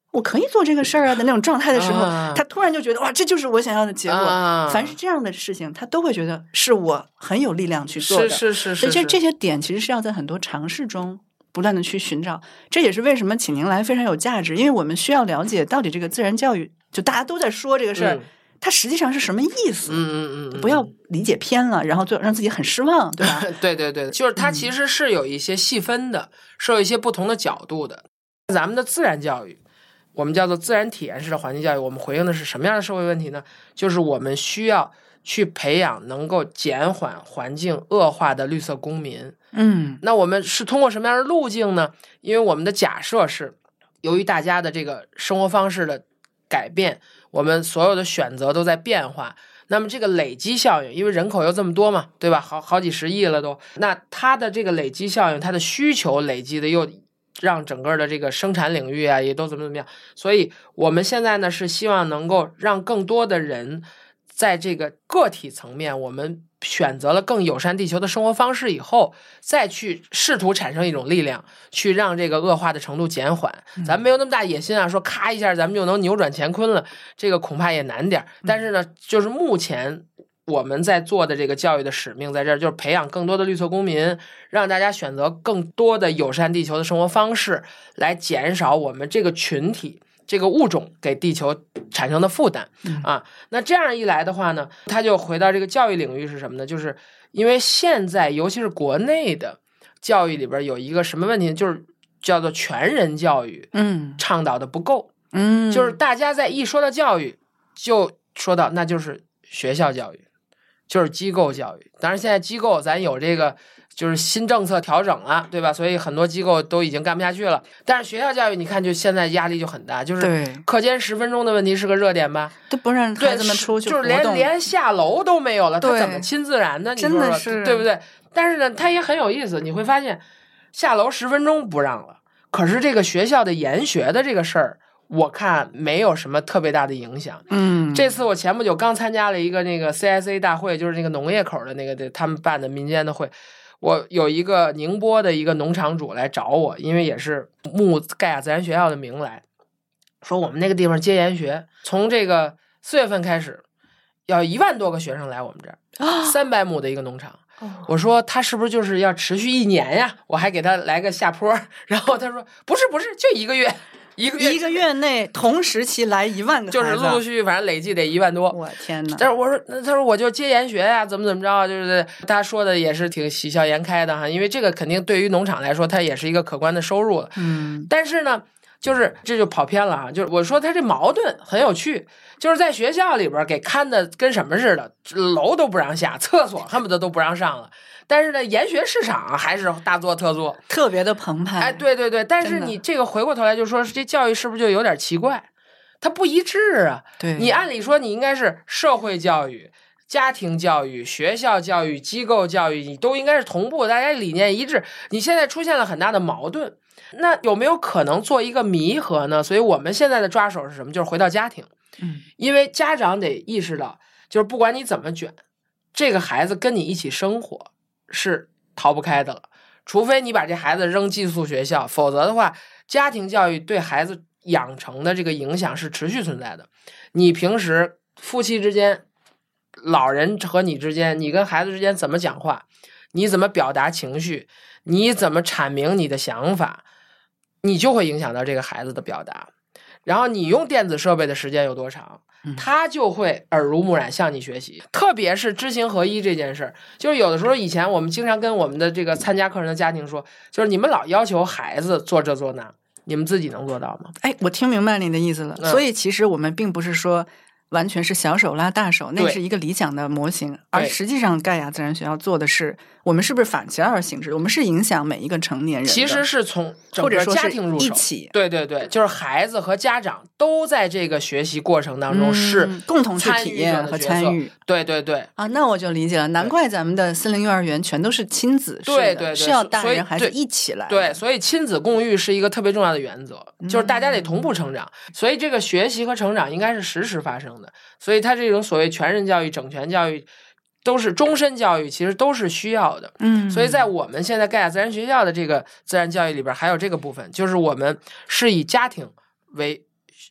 我可以做这个事儿啊的那种状态的时候，他突然就觉得哇，这就是我想要的结果。凡是这样的事情，他都会觉得是我很有力量去做的。 是。 所以这些点其实是要在很多尝试中不断的去寻找。这也是为什么请您来非常有价值，因为我们需要了解到底这个自然教育，就大家都在说这个事儿，它实际上是什么意思？不要理解偏了，然后就让自己很失望，对吧？ 对，就是它其实是有一些细分的，是有一些不同的角度的。咱们的自然教育，我们叫做自然体验式的环境教育，我们回应的是什么样的社会问题呢？就是我们需要去培养能够减缓环境恶化的绿色公民。那我们是通过什么样的路径呢？因为我们的假设是，由于大家的这个生活方式的改变，我们所有的选择都在变化，那么这个累积效应，因为人口又这么多嘛，对吧？好几十亿了都，那它的这个累积效应，它的需求累积的又让整个的这个生产领域啊也都怎么样，所以我们现在呢是希望能够让更多的人在这个个体层面，我们选择了更友善地球的生活方式以后，再去试图产生一种力量，去让这个恶化的程度减缓。咱们没有那么大野心啊，说咔一下咱们就能扭转乾坤了，这个恐怕也难点。但是呢，就是目前我们在做的这个教育的使命在这儿，就是培养更多的绿色公民，让大家选择更多的友善地球的生活方式，来减少我们这个群体这个物种给地球产生的负担啊。那这样一来的话呢，它就回到这个教育领域是什么呢？就是因为现在尤其是国内的教育里边有一个什么问题，就是叫做全人教育，倡导的不够，就是大家在一说到教育，就说到那就是学校教育，就是机构教育。当然现在机构咱有这个就是新政策调整了，对吧？所以很多机构都已经干不下去了。但是学校教育你看就现在压力就很大，就是课间10分钟的问题是个热点吧， 都不让孩子们出去， 就是连下楼都没有了，他怎么亲自然呢？你说真的是对不对？但是呢他也很有意思，你会发现下楼10分钟不让了，可是这个学校的研学的这个事儿我看没有什么特别大的影响。这次我前不久刚参加了一个那个 CSA 大会，就是那个农业口的那个他们办的民间的会，我有一个宁波的一个农场主来找我，因为也是慕盖亚自然学校的名来说，我们那个地方接研学，从这个4月份开始要1万多个学生来我们这儿，300亩的一个农场。我说他是不是就是要持续1年呀？我还给他来个下坡，然后他说不是，就1个月。一个月内同时期来1万个孩子， 就是陆陆续续反正累计得1万多。 我天哪！ 但是我说，他说我就接研学呀，怎么着，就是他说的也是挺喜笑颜开的哈，因为这个肯定对于农场来说，它也是一个可观的收入了。但是呢，就是这就跑偏了哈，就是我说他这矛盾很有趣，就是在学校里边给看的跟什么似的，楼都不让下，厕所恨不得都不让上了。但是呢，研学市场还是大做特做， 特别的澎湃。 哎，对，但是你这个回过头来就说，这教育是不是就有点奇怪？它不一致啊。 对， 你按理说你应该是社会教育、家庭教育、学校教育、机构教育，你都应该是同步，大家理念一致。你现在出现了很大的矛盾，那有没有可能做一个弥合呢？所以我们现在的抓手是什么？就是回到家庭。因为家长得意识到，就是不管你怎么卷，这个孩子跟你一起生活是逃不开的了，除非你把这孩子扔寄宿学校，否则的话，家庭教育对孩子养成的这个影响是持续存在的。你平时夫妻之间、老人和你之间，你跟孩子之间怎么讲话，你怎么表达情绪，你怎么阐明你的想法，你就会影响到这个孩子的表达。然后你用电子设备的时间有多长，他就会耳濡目染向你学习。特别是知行合一这件事儿，就是有的时候以前我们经常跟我们的这个参加课程的家庭说，就是你们老要求孩子做这做那，你们自己能做到吗？ 哎，我听明白你的意思了。所以其实我们并不是说完全是小手拉大手，那是一个理想的模型，而实际上盖亚自然学校做的是，我们是不是反其道而行之？我们是影响每一个成年人的， 其实是从整个家庭入手， 一起， 对，就是孩子和家长都在这个学习过程当中是共同去体验和参与。 对啊，那我就理解了，难怪咱们的森林幼儿园全都是亲子式的， 对， 是要大人孩子一起来。 对，所以亲子共育是一个特别重要的原则，就是大家得同步成长，所以这个学习和成长应该是实时发生的。所以它这种所谓全人教育、整全教育都是终身教育，其实都是需要的。所以在我们现在盖亚自然学校的这个自然教育里边，还有这个部分，就是我们是以家庭为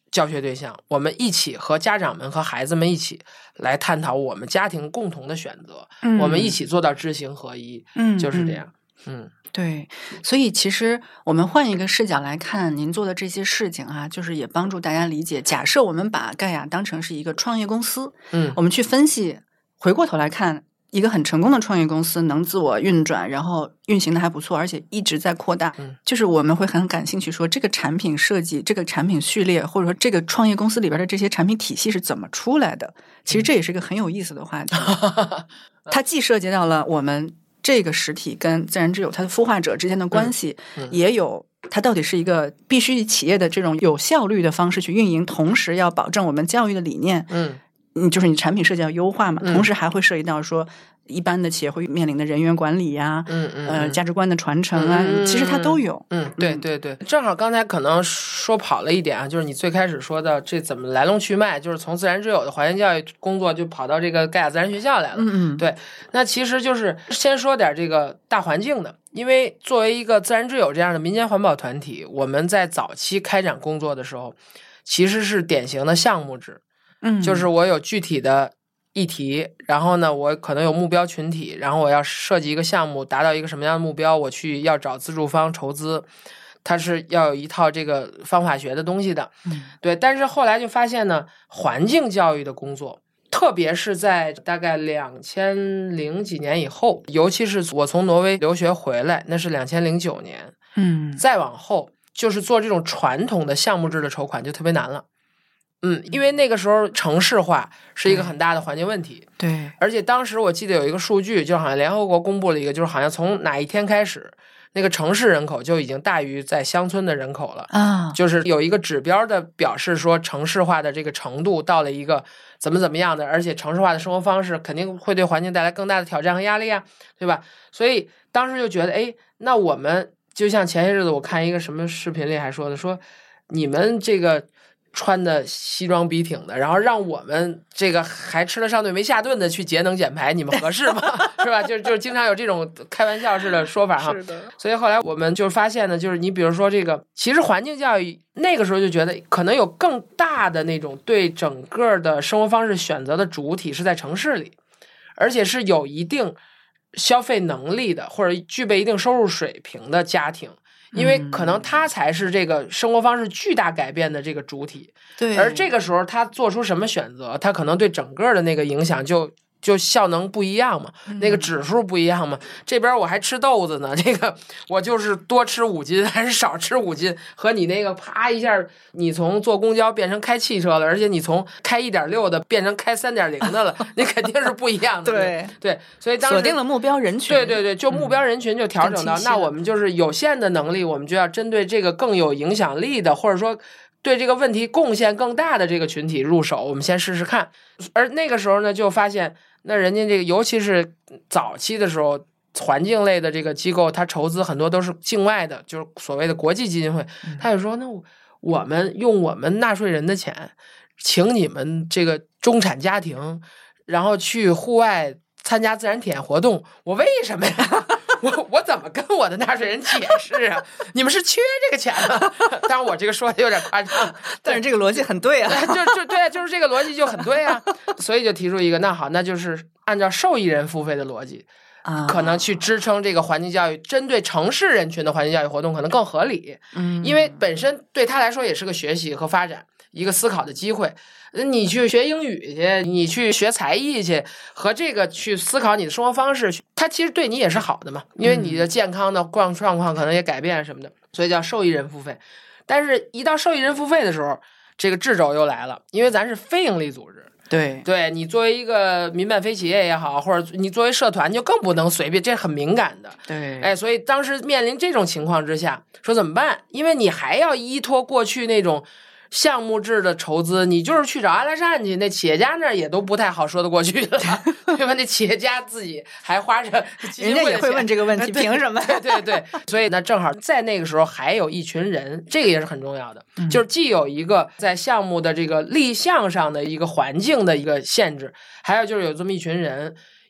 教学对象，我们一起和家长们和孩子们一起来探讨我们家庭共同的选择，我们一起做到知行合一，就是这样。 对，所以其实我们换一个视角来看您做的这些事情啊，就是也帮助大家理解，假设我们把盖亚当成是一个创业公司，我们去分析，回过头来看一个很成功的创业公司能自我运转，然后运行的还不错，而且一直在扩大，就是我们会很感兴趣说这个产品设计，这个产品序列，或者说这个创业公司里边的这些产品体系是怎么出来的，其实这也是一个很有意思的话题。它既涉及到了我们这个实体跟自然之友它的孵化者之间的关系，也有它到底是一个必须企业的这种有效率的方式去运营，同时要保证我们教育的理念，就是你产品设计要优化嘛，同时还会涉及到说一般的企业会面临的人员管理呀，价值观的传承啊，其实它都有。 对对对，正好刚才可能说跑了一点啊，就是你最开始说的这怎么来龙去脉，就是从自然之友的环境教育工作就跑到这个盖亚自然学校来了。对，那其实就是先说点这个大环境的，因为作为一个自然之友这样的民间环保团体，我们在早期开展工作的时候，其实是典型的项目制。就是我有具体的议题，然后呢我可能有目标群体，然后我要设计一个项目达到一个什么样的目标，我去要找资助方筹资，它是要有一套这个方法学的东西的。对，但是后来就发现呢，环境教育的工作特别是在大概2000几年以后，尤其是我从挪威留学回来，那是2009年，再往后就是做这种传统的项目制的筹款就特别难了。因为那个时候城市化是一个很大的环境问题。 对， 而且当时我记得有一个数据，就好像联合国公布了一个，就是好像从哪一天开始，那个城市人口就已经大于在乡村的人口了啊。就是有一个指标的表示说，城市化的这个程度到了一个怎么样的，而且城市化的生活方式肯定会对环境带来更大的挑战和压力啊，对吧？所以当时就觉得，那我们就像前些日子我看一个什么视频里还说的，说你们这个穿的西装笔挺的，然后让我们这个还吃了上顿没下顿的去节能减排，你们合适吗？是吧？就是经常有这种开玩笑式的说法哈。 是的。 所以后来我们就发现呢，就是你比如说这个，其实环境教育那个时候就觉得可能有更大的那种对整个的生活方式选择的主体是在城市里，而且是有一定消费能力的或者具备一定收入水平的家庭。因为可能他才是这个生活方式巨大改变的这个主体， 对。 而这个时候他做出什么选择，他可能对整个的那个影响就效能不一样嘛，那个指数不一样嘛。这边我还吃豆子呢，这个我就是多吃5斤还是少吃5斤，和你那个啪一下，你从坐公交变成开汽车了，而且你从开1.6的变成开3.0的了，你肯定是不一样的。对，所以当时锁定了目标人群。 对，就目标人群就调整到，那我们就是有限的能力，我们就要针对这个更有影响力的，或者说对这个问题贡献更大的这个群体入手，我们先试试看。而那个时候呢，就发现那人家这个尤其是早期的时候，环境类的这个机构，它筹资很多都是境外的，就是所谓的国际基金会。他就说，那我们用我们纳税人的钱，请你们这个中产家庭，然后去户外参加自然体验活动，我为什么呀？我怎么跟我的纳税人解释啊？你们是缺这个钱吗？当然我这个说的有点夸张， 但是这个逻辑很对啊， 对，就是这个逻辑就很对啊，所以就提出一个，那好，那就是按照受益人付费的逻辑，可能去支撑这个环境教育，针对城市人群的环境教育活动可能更合理。因为本身对他来说也是个学习和发展，一个思考的机会。你去学英语去，你去学才艺去，和这个去思考你的生活方式，它其实对你也是好的嘛，因为你的健康的状况可能也改变什么的，所以叫受益人付费。但是一到受益人付费的时候，这个掣肘又来了，因为咱是非营利组织。对，你作为一个民办非企业也好，或者你作为社团，就更不能随便，这很敏感的。 对， 所以当时面临这种情况之下，说怎么办？因为你还要依托过去那种项目制的筹资，你就是去找阿拉善去，那企业家那儿也都不太好说得过去的，对吧？那企业家自己还花着基金会的钱， 人家也会问这个问题，凭什么？ 对，所以呢，正好在那个时候还有一群人，这个也是很重要的，就是既有一个在项目的这个立项上的一个环境的一个限制，还有就是有这么一群人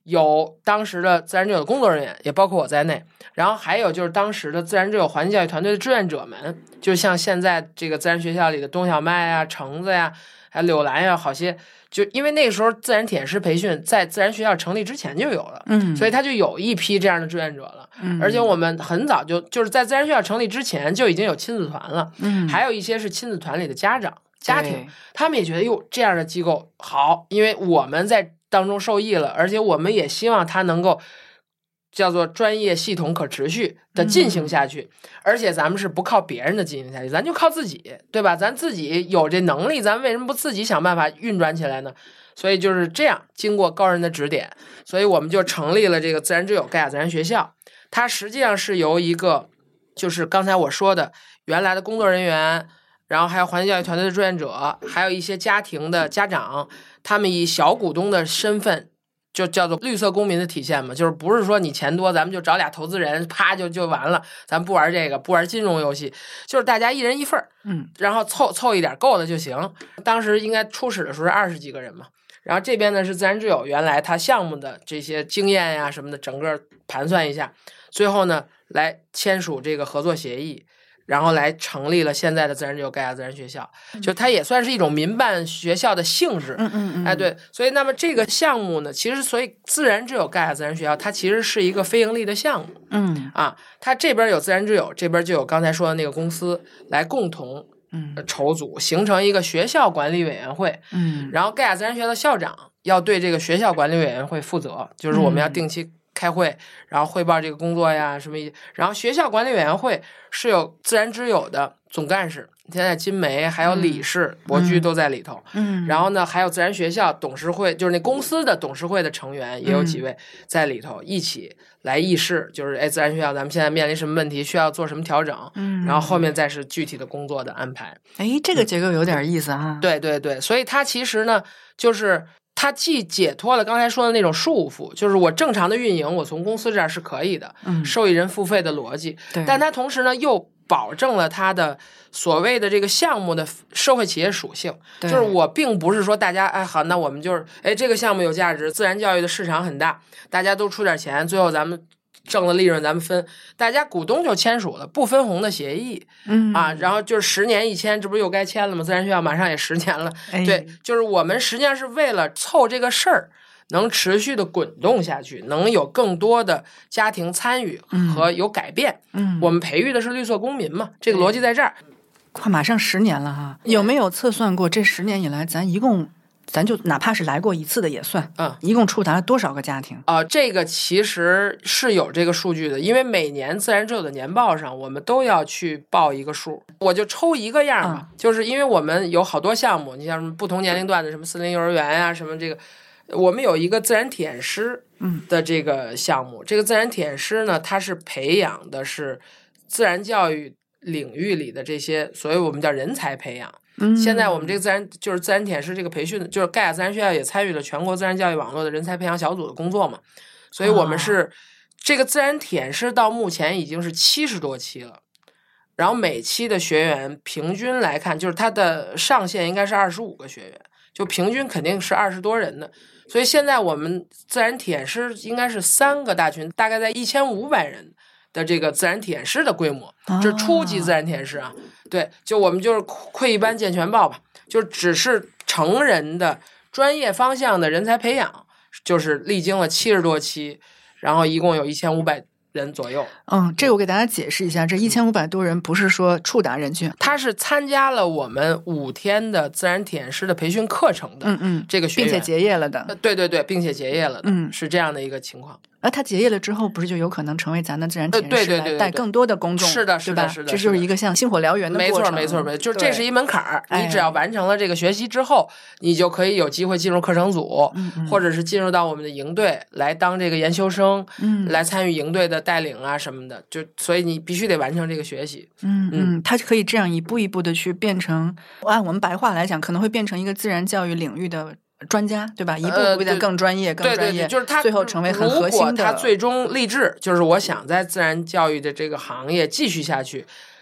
有当时的自然之友的工作人员，也包括我在内，然后还有就是当时的自然之友环境教育团队的志愿者们，就像现在这个自然学校里的冬小麦啊、橙子呀、还有柳兰呀，好些，就因为那个时候自然体验师培训在自然学校成立之前就有了，所以他就有一批这样的志愿者了，而且我们很早就是在自然学校成立之前就已经有亲子团了，还有一些是亲子团里的家庭，他们也觉得哟这样的机构好，因为我们在当中受益了，而且我们也希望它能够叫做专业系统可持续的进行下去，而且咱们是不靠别人的进行下去，咱就靠自己，对吧？咱自己有这能力，咱为什么不自己想办法运转起来呢？所以就是这样，经过高人的指点，所以我们就成立了这个自然之友盖亚自然学校。它实际上是由一个就是刚才我说的原来的工作人员，然后还有环境教育团队的志愿者，还有一些家庭的家长，他们以小股东的身份，就叫做绿色公民的体现嘛，就是不是说你钱多咱们就找俩投资人啪就完了，咱不玩这个，不玩金融游戏，就是大家一人一份然后凑一点够了就行。当时应该初始的时候是20几个人嘛，然后这边呢是自然之友原来他项目的这些经验呀什么的，整个盘算一下，最后呢来签署这个合作协议，然后来成立了现在的自然之友盖亚自然学校，就它也算是一种民办学校的性质。哎，对，所以那么这个项目呢，其实所以自然之友盖亚自然学校，它其实是一个非盈利的项目。它这边有自然之友，这边就有刚才说的那个公司来共同筹组，形成一个学校管理委员会。然后盖亚自然学校的校长要对这个学校管理委员会负责，就是我们要定期开会，然后汇报这个工作呀什么，然后学校管理委员会是有自然之友的总干事，现在金梅还有理事伯驹都在里头，然后呢还有自然学校董事会，就是那公司的董事会的成员也有几位在里头一起来议事，就是自然学校咱们现在面临什么问题，需要做什么调整，然后后面再是具体的工作的安排。 这个结构有点意思哈。 对对对，所以它其实呢就是它既解脱了刚才说的那种束缚，就是我正常的运营我从公司这儿是可以的，受益人付费的逻辑，但它同时呢又保证了它的所谓的这个项目的社会企业属性，就是我并不是说大家好，那我们就是这个项目有价值，自然教育的市场很大，大家都出点钱，最后咱们挣了利润咱们分，大家股东就签署了不分红的协议，然后就是10年一签，这不是又该签了吗？自然学校马上也10年了，对，就是我们实际上是为了凑这个事儿能持续的滚动下去，能有更多的家庭参与和有改变，我们培育的是绿色公民嘛，这个逻辑在这儿。 快马上10年了哈，有没有测算过这10年以来咱就哪怕是来过一次的也算，一共触达了多少个家庭？ 这个其实是有这个数据的，因为每年自然之友的年报上我们都要去报一个数，我就抽一个样吧，就是因为我们有好多项目，你像什么不同年龄段的什么森林幼儿园啊，什么这个，我们有一个自然体验师的这个项目，这个自然体验师呢，它是培养的是自然教育领域里的这些，所以我们叫人才培养。现在我们这个自然体验师这个培训，就是盖亚自然学校也参与了全国自然教育网络的人才培养小组的工作嘛，所以我们是这个自然体验师到目前已经是70多期了，然后每期的学员平均来看，就是它的上限应该是25个学员，就平均肯定是20多人的，所以现在我们自然体验师应该是3个大群，大概在1500人的这个自然体验师的规模，这是初级自然体验师啊。对，就我们就是窥一斑见全豹吧，就只是成人的专业方向的人才培养，就是历经了70多期，然后一共有1500人左右。 这个我给大家解释一下，这1500多人不是说触达人群， 他是参加了我们5天的自然体验师的培训课程的，这个学员并且结业了的， 对对对，并且结业了的，是这样的一个情况。 而他结业了之后，不是就有可能成为咱的自然体验师，来带更多的公众？ 是的，是的，是的， 这就是一个像星火燎原的过程。 没错，就是这是一门槛儿。你只要完成了这个学习之后，你就可以有机会进入课程组，或者是进入到我们的营队来当这个研修生，来参与营队的带领啊什么的。就所以你必须得完成这个学习。 他可以这样一步一步的去变成，按我们白话来讲，可能会变成一个自然教育领域的专家，对吧？一步步的更专业，更专业， 对，就是他最后成为很核心的。 如果他最终立志，就是我想在自然教育的这个行业继续下去，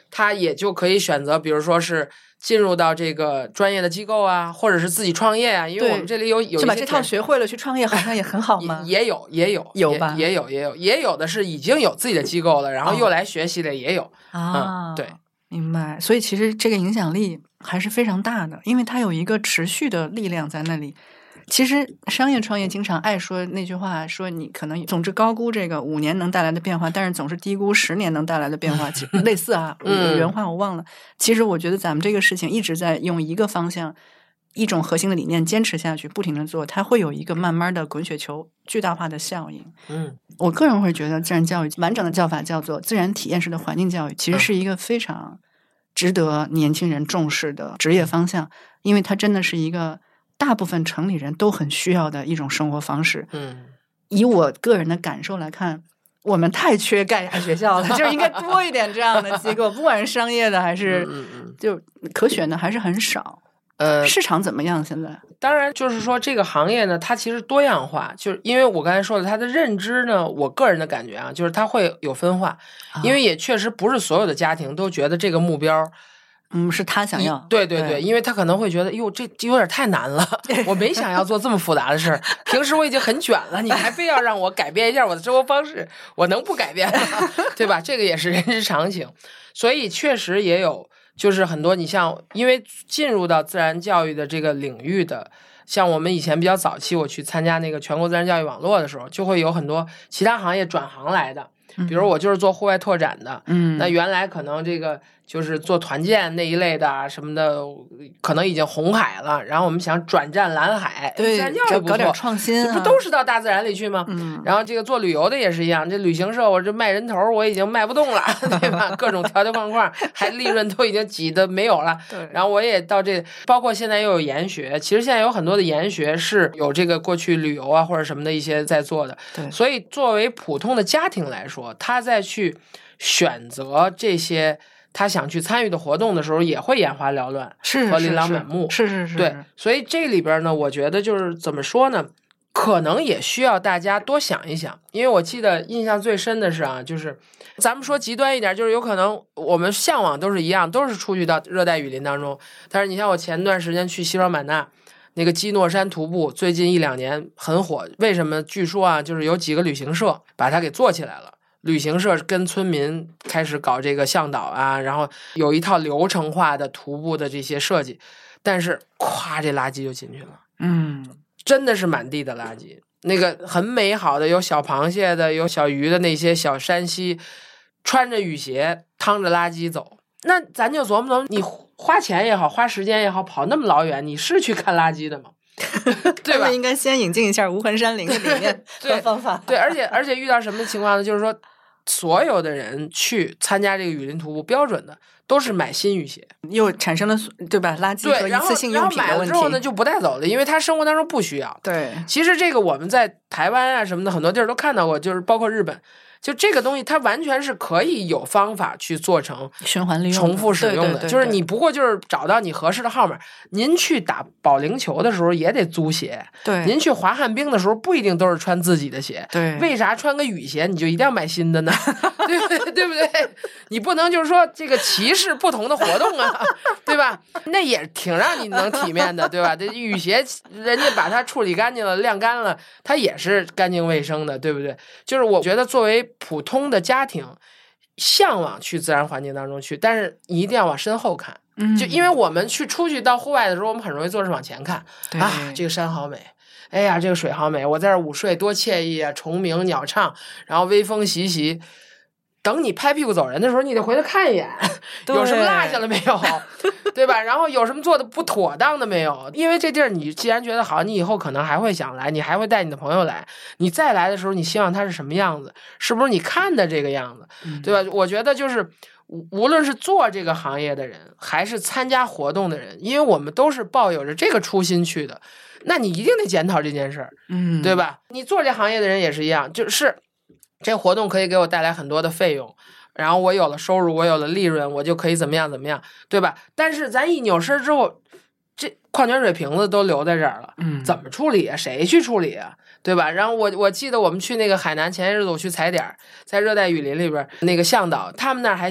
他也就可以选择，比如说是进入到这个专业的机构啊，或者是自己创业啊。因为我们这里有一些就把这套学会了去创业，好像也很好吗？ 也有吧， 也有的是已经有自己的机构了，然后又来学习的也有对， 明白。所以其实这个影响力还是非常大的，因为它有一个持续的力量在那里。其实商业创业经常爱说那句话，说你可能总是高估这个5年能带来的变化，但是总是低估10年能带来的变化，类似啊，原话我忘了。其实我觉得咱们这个事情一直在用一个方向，一种核心的理念坚持下去，不停的做，它会有一个慢慢的滚雪球巨大化的效应。我个人会觉得自然教育完整的叫法叫做自然体验式的环境教育，其实是一个非常值得年轻人重视的职业方向，因为它真的是一个大部分城里人都很需要的一种生活方式。以我个人的感受来看，我们太缺盖亚学校了，就应该多一点这样的机构，不管是商业的还是就可选的还是很少。市场怎么样现在？ 当然就是说这个行业呢，它其实多样化，就是因为我刚才说的它的认知呢，我个人的感觉啊，就是它会有分化，因为也确实不是所有的家庭都觉得这个目标是他想要。 对，因为他可能会觉得哟，这有点太难了，我没想要做这么复杂的事儿，平时我已经很卷了，你还非要让我改变一下我的生活方式，我能不改变吗？对吧？这个也是人之常情。所以确实也有就是很多，你像因为进入到自然教育的这个领域的，像我们以前比较早期我去参加那个全国自然教育网络的时候，就会有很多其他行业转行来的，比如我就是做户外拓展的，那原来可能这个就是做团建那一类的什么的，可能已经红海了，然后我们想转战蓝海， 对， 自然教育不错， 搞点创新， 这不都是到大自然里去吗？然后这个做旅游的也是一样，这旅行社我这卖人头我已经卖不动了，对吧？各种条条框框，还利润都已经挤得没有了。 对， 然后我也到这，包括现在又有研学，其实现在有很多的研学是有这个过去旅游啊或者什么的一些在做的。 对， 所以作为普通的家庭来说，他再去选择这些他想去参与的活动的时候，也会眼花缭乱，和琳琅满目。 是， 对，所以这里边呢，我觉得就是怎么说呢，可能也需要大家多想一想。因为我记得印象最深的是啊，就是咱们说极端一点，就是有可能我们向往都是一样，都是出去到热带雨林当中。但是你像我前段时间去西双版纳那个基诺山徒步，最近1-2年很火。为什么？据说啊，就是有几个旅行社把它给做起来了。旅行社跟村民开始搞这个向导啊，然后有一套流程化的徒步的这些设计，但是咵，这垃圾就进去了。真的是满地的垃圾。那个很美好的有小螃蟹的有小鱼的那些小山溪，穿着雨鞋趟着垃圾走，那咱就琢磨琢磨，你花钱也好花时间也好跑那么老远，你是去看垃圾的吗？对吧？ 应该先引进一下无痕山林的理念和方法。 对，而且遇到什么情况呢？就是说所有的人去参加这个雨林徒步，标准的都是买新雨鞋， 又产生了对吧？垃圾和一次性用品的问题。 然后买了之后呢，就不带走了，因为他生活当中不需要。 对， 其实这个我们在台湾啊什么的很多地儿都看到过，就是包括日本。就这个东西它完全是可以有方法去做成循环利用、 重复使用的。 对， 就是你不过就是找到你合适的号码。您去打保龄球的时候也得租鞋， 对， 您去滑旱冰的时候不一定都是穿自己的鞋， 对， 为啥穿个雨鞋你就一定要买新的呢？对不对？你不能就是说这个歧视不同的活动啊，对吧？那也挺让你能体面的，对吧？这雨鞋人家把它处理干净了晾干了，它也是干净卫生的，对不对？就是我觉得作为普通的家庭向往去自然环境当中去，但是你一定要往身后看。就因为我们出去到户外的时候，我们很容易做事往前看啊，这个山好美，哎呀这个水好美，我在这午睡多惬意啊，虫鸣鸟唱，然后微风习习。等你拍屁股走人的时候，你得回头看一眼，有什么落下了没有，对吧？然后有什么做的不妥当的没有？因为这地儿你既然觉得好，你以后可能还会想来，你还会带你的朋友来。你再来的时候，你希望它是什么样子？是不是你看的这个样子？对吧？我觉得就是无论是做这个行业的人，还是参加活动的人，因为我们都是抱有着这个初心去的，那你一定得检讨这件事儿，对吧？你做这行业的人也是一样，就是这活动可以给我带来很多的费用，然后我有了收入，我有了利润，我就可以怎么样，对吧？但是咱一扭身之后，这矿泉水瓶子都留在这儿了，怎么处理啊？谁去处理啊？对吧？然后我记得我们去那个海南，前些日子我去踩点，在热带雨林里边，那个向导他们那儿还行，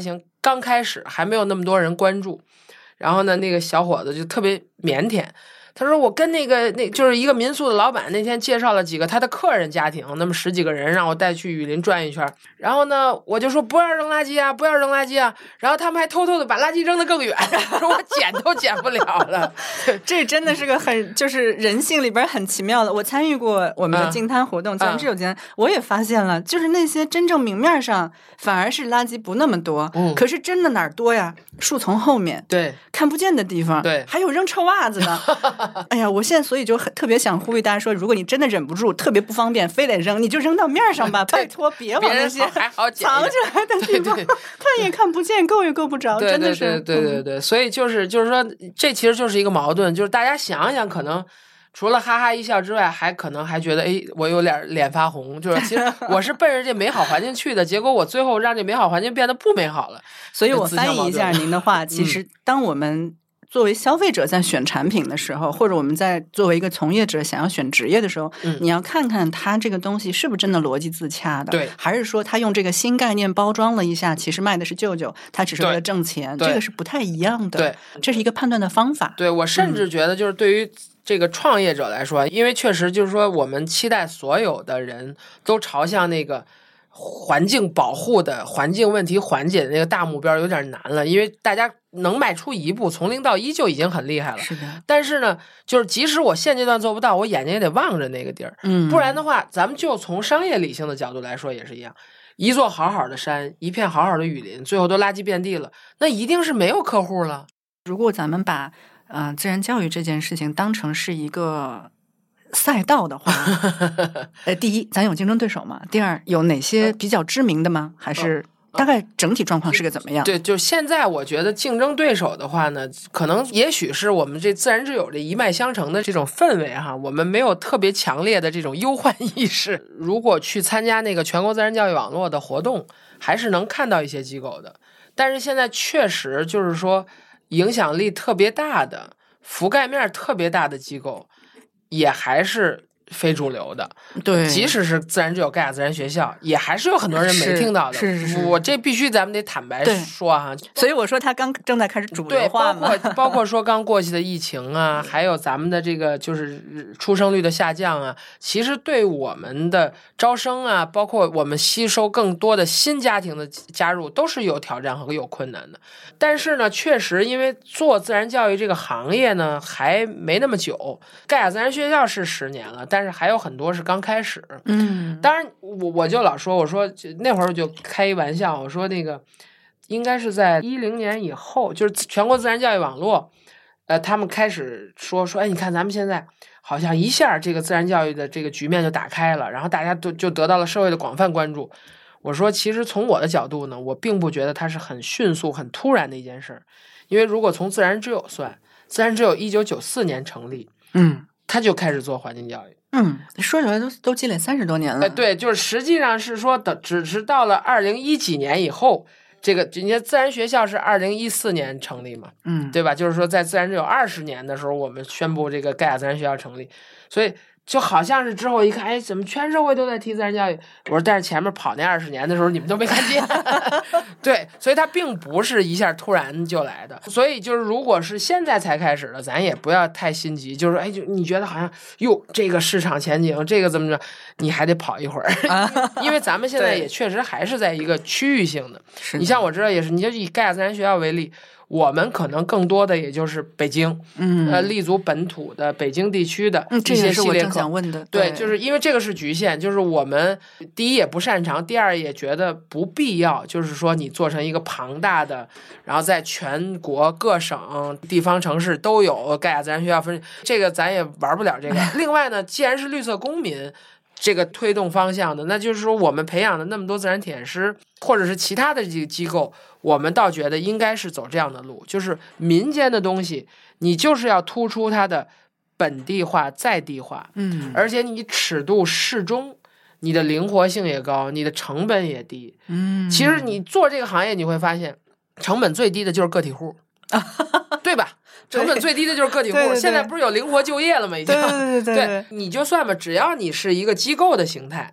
刚开始还没有那么多人关注，然后呢，那个小伙子就特别腼腆。他说我跟那就是一个民宿的老板那天介绍了几个他的客人家庭，那么10几个人让我带去雨林转一圈，然后呢我就说不要扔垃圾啊，不要扔垃圾啊，然后他们还偷偷的把垃圾扔得更远，说我捡都捡不了了。 这真的是个就是人性里边很奇妙的。我参与过我们的净滩活动，自由间我也发现了，就是那些真正明面上反而是垃圾不那么多，可是真的哪儿多呀？树丛后面， 对， 看不见的地方， 对， 还有扔臭袜子呢。哎呀，我现在所以就特别想呼吁大家说，如果你真的忍不住，特别不方便，非得扔，你就扔到面上吧，拜托，别往那些藏起来的地方，看也看不见，够也够不着，真的是。 对，所以就是说，这其实就是一个矛盾，就是大家想想，可能除了哈哈一笑之外，可能还觉得，哎，我有点脸发红，就是其实我是奔着这美好环境去的，结果我最后让这美好环境变得不美好了。 所以我翻译一下您的话，其实当我们作为消费者在选产品的时候，或者我们在作为一个从业者想要选职业的时候，你要看看它这个东西是不是真的逻辑自洽的， 对， 还是说它用这个新概念包装了一下，其实卖的是舅舅，它只是为了挣钱，这个是不太一样的。 对， 这是一个判断的方法。 对，我甚至觉得就是对于这个创业者来说，因为确实就是说我们期待所有的人都朝向那个环境保护的环境问题缓解的那个大目标有点难了，因为大家能迈出一步，从0到1就已经很厉害了。 是的。 但是呢，就是即使我现阶段做不到，我眼睛也得望着那个地儿。不然的话，咱们就从商业理性的角度来说也是一样。一座好好的山，一片好好的雨林，最后都垃圾遍地了，那一定是没有客户了。 如果咱们把自然教育这件事情当成是一个赛道的话，第一，咱有竞争对手吗？第二，有哪些比较知名的吗？还是大概整体状况是个怎么样？ 对，就现在我觉得竞争对手的话呢，可能也许是我们这自然之友这一脉相承的这种氛围哈，我们没有特别强烈的这种忧患意识。如果去参加那个全国自然教育网络的活动，还是能看到一些机构的。但是现在确实就是说影响力特别大的、覆盖面特别大的机构，也还是非主流的。 对， 即使是自然之友盖亚自然学校，也还是有很多人没听到的。 是， 我这必须咱们得坦白说哈。 所以我说他正在开始主流化嘛。 对，包括说刚过去的疫情啊，还有咱们的这个就是出生率的下降啊，其实对我们的招生啊，包括我们吸收更多的新家庭的加入，都是有挑战和有困难的。但是呢，确实因为做自然教育这个行业呢还没那么久，盖亚自然学校是10年了，但是还有很多是刚开始。当然我就老说，我说那会儿我就开一玩笑，我说那个应该是在10年以后，就是全国自然教育网络他们开始说哎，你看咱们现在好像一下这个自然教育的这个局面就打开了，然后大家就得到了社会的广泛关注。我说其实从我的角度呢，我并不觉得它是很迅速很突然的一件事，因为如果从自然之友算，自然之友1994年成立，他就开始做环境教育。 说起来都积累30多年了。 对，就是实际上是说的，只是到了2010几年以后，这个人家自然学校是2014年成立嘛，对吧？就是说在自然之友20年的时候，我们宣布这个盖亚自然学校成立，所以就好像是之后一看，哎，怎么全社会都在提自然教育？我说，但是前面跑那20年的时候，你们都没看见。对，所以它并不是一下突然就来的。所以就是，如果是现在才开始的，咱也不要太心急。就是，哎，就你觉得好像哟，这个市场前景，这个怎么着，你还得跑一会儿，因为咱们现在也确实还是在一个区域性的。你像我知道也是，你就以盖亚自然学校为例。我们可能更多的也就是北京，立足本土的北京地区的一些系列课， 这也是我正想问的。 对，就是因为这个是局限，就是我们第一也不擅长，第二也觉得不必要，就是说你做成一个庞大的，然后在全国各省、地方城市都有盖亚自然学校分，这个咱也玩不了这个。另外呢，既然是绿色公民这个推动方向的，那就是说我们培养的那么多自然体验师，或者是其他的这个机构，我们倒觉得应该是走这样的路，就是民间的东西，你就是要突出它的本地化、在地化，而且你尺度适中，你的灵活性也高，你的成本也低，其实你做这个行业，你会发现成本最低的就是个体户，对吧？成本最低的就是个体户，现在不是有灵活就业了吗？已经， 对， 你就算吧，只要你是一个机构的形态，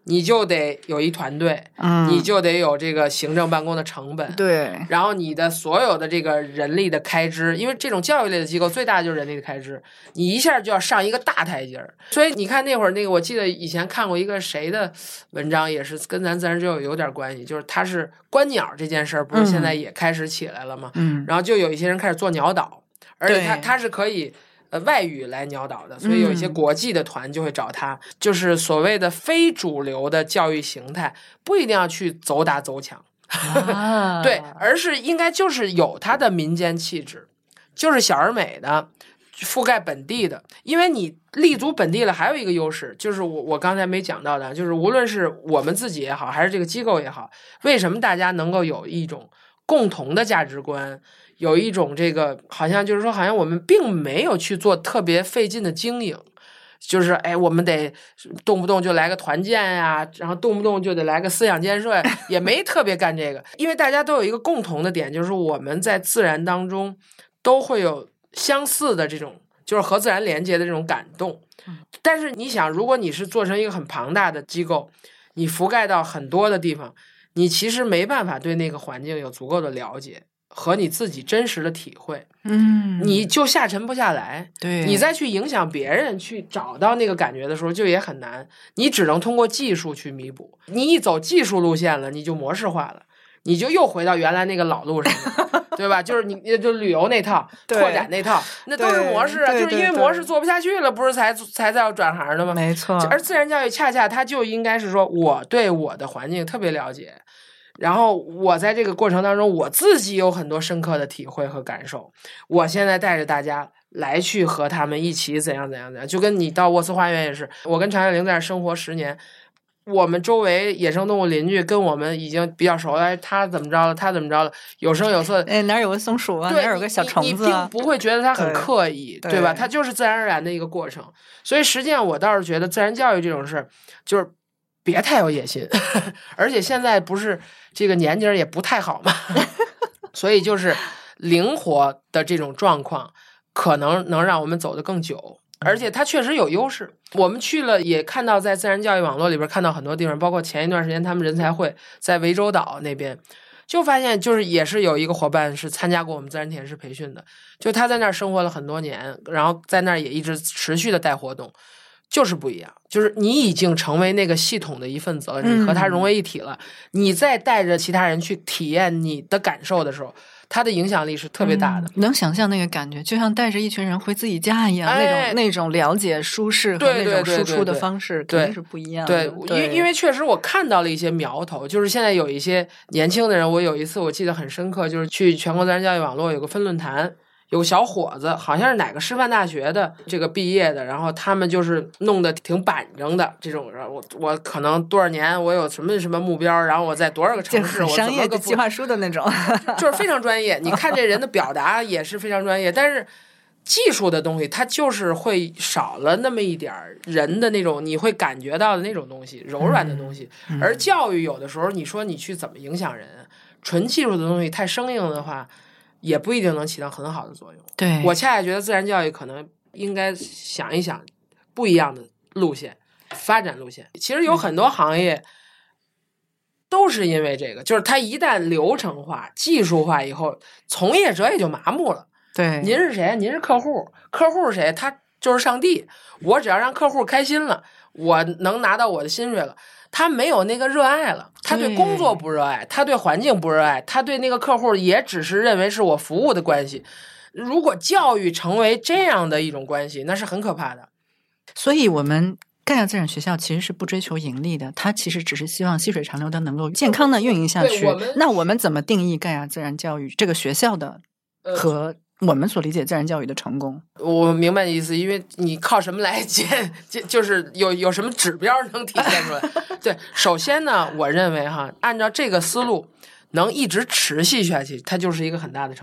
你就得有一团队，你就得有这个行政办公的成本， 对， 然后你的所有的这个人力的开支，因为这种教育类的机构最大的就是人力的开支，你一下就要上一个大台阶。所以你看那会儿那个，我记得以前看过一个谁的文章，也是跟咱自然教育有点关系，就是他是观鸟这件事儿，不是现在也开始起来了吗？然后就有一些人开始做鸟导，而且他是可以外语来鸟导的，所以有一些国际的团就会找他，就是所谓的非主流的教育形态，不一定要去走打走抢，对，而是应该就是有它的民间气质，就是小而美的，覆盖本地的。因为你立足本地了，还有一个优势，就是我刚才没讲到的，就是无论是我们自己也好，还是这个机构也好，为什么大家能够有一种共同的价值观，有一种这个好像就是说，好像我们并没有去做特别费劲的经营，就是我们得动不动就来个团建呀，然后动不动就得来个思想建设，也没特别干这个，因为大家都有一个共同的点，就是我们在自然当中都会有相似的这种，就是和自然连接的这种感动。但是你想，如果你是做成一个很庞大的机构，你覆盖到很多的地方，你其实没办法对那个环境有足够的了解和你自己真实的体会，你就下沉不下来。 对， 你再去影响别人去找到那个感觉的时候，就也很难。你只能通过技术去弥补。你一走技术路线了，你就模式化了，你就又回到原来那个老路上了，对吧？就是你就旅游那套，拓展那套，那都是模式啊。就是因为模式做不下去了，不是才要转行的吗？ 没错。 而自然教育恰恰它就应该是说，我对我的环境特别了解。然后我在这个过程当中，我自己有很多深刻的体会和感受。我现在带着大家来去和他们一起怎样，就跟你到沃斯花园也是，我跟常小玲在这生活10年，我们周围野生动物邻居跟我们已经比较熟了，他怎么着了，他怎么着了，有声有色。 哪有个松鼠啊？哪有个小虫子？ 你并不会觉得它很刻意，对吧？它就是自然而然的一个过程。所以实际上我倒是觉得自然教育这种事就是别太有野心，而且现在不是这个年纪也不太好嘛，所以就是灵活的这种状况可能能让我们走得更久，而且它确实有优势。我们去了也看到，在自然教育网络里边看到很多地方，包括前一段时间他们人才会在涠洲岛那边，就发现就是也是有一个伙伴是参加过我们自然田师培训的，就他在那儿生活了很多年，然后在那儿也一直持续的带活动。就是不一样，就是你已经成为那个系统的一份子了，你和它融为一体了，你再带着其他人去体验你的感受的时候，它的影响力是特别大的。 能想象那个感觉，就像带着一群人回自己家一样，那种了解、舒适和那种输出的方式肯定是不一样的。 对，因为确实我看到了一些苗头，就是现在有一些年轻的人，我有一次我记得很深刻，就是去全国自然教育网络有个分论坛。有个小伙子，好像是哪个师范大学的这个毕业的，然后他们就是弄得挺板正的这种，我可能多少年我有什么目标，然后我在多少个城市，我商业的计划书的那种， 就是非常专业。你看这人的表达也是非常专业，但是技术的东西它就是会少了那么一点人的那种你会感觉到的那种东西，柔软的东西。而教育有的时候你说你去怎么影响人，纯技术的东西太生硬的话也不一定能起到很好的作用。 对， 我恰恰觉得自然教育可能应该想一想不一样的路线，发展路线。其实有很多行业都是因为这个，就是它一旦流程化、技术化以后，从业者也就麻木了。 对， 您是谁？您是客户，客户是谁？他就是上帝。我只要让客户开心了，我能拿到我的薪水了。他没有那个热爱了，他对工作不热爱，他对环境不热爱，他对那个客户也只是认为是我服务的关系。如果教育成为这样的一种关系，那是很可怕的。 所以我们盖亚自然学校其实是不追求盈利的，它其实只是希望细水长流的能够健康的运营下去。那我们怎么定义盖亚自然教育这个学校的和我们所理解自然教育的成功？ 我明白你意思，因为你靠什么来就是有什么指标能体现出来？对，首先呢，我认为按照这个思路能一直持续下去，它就是一个很大的成功。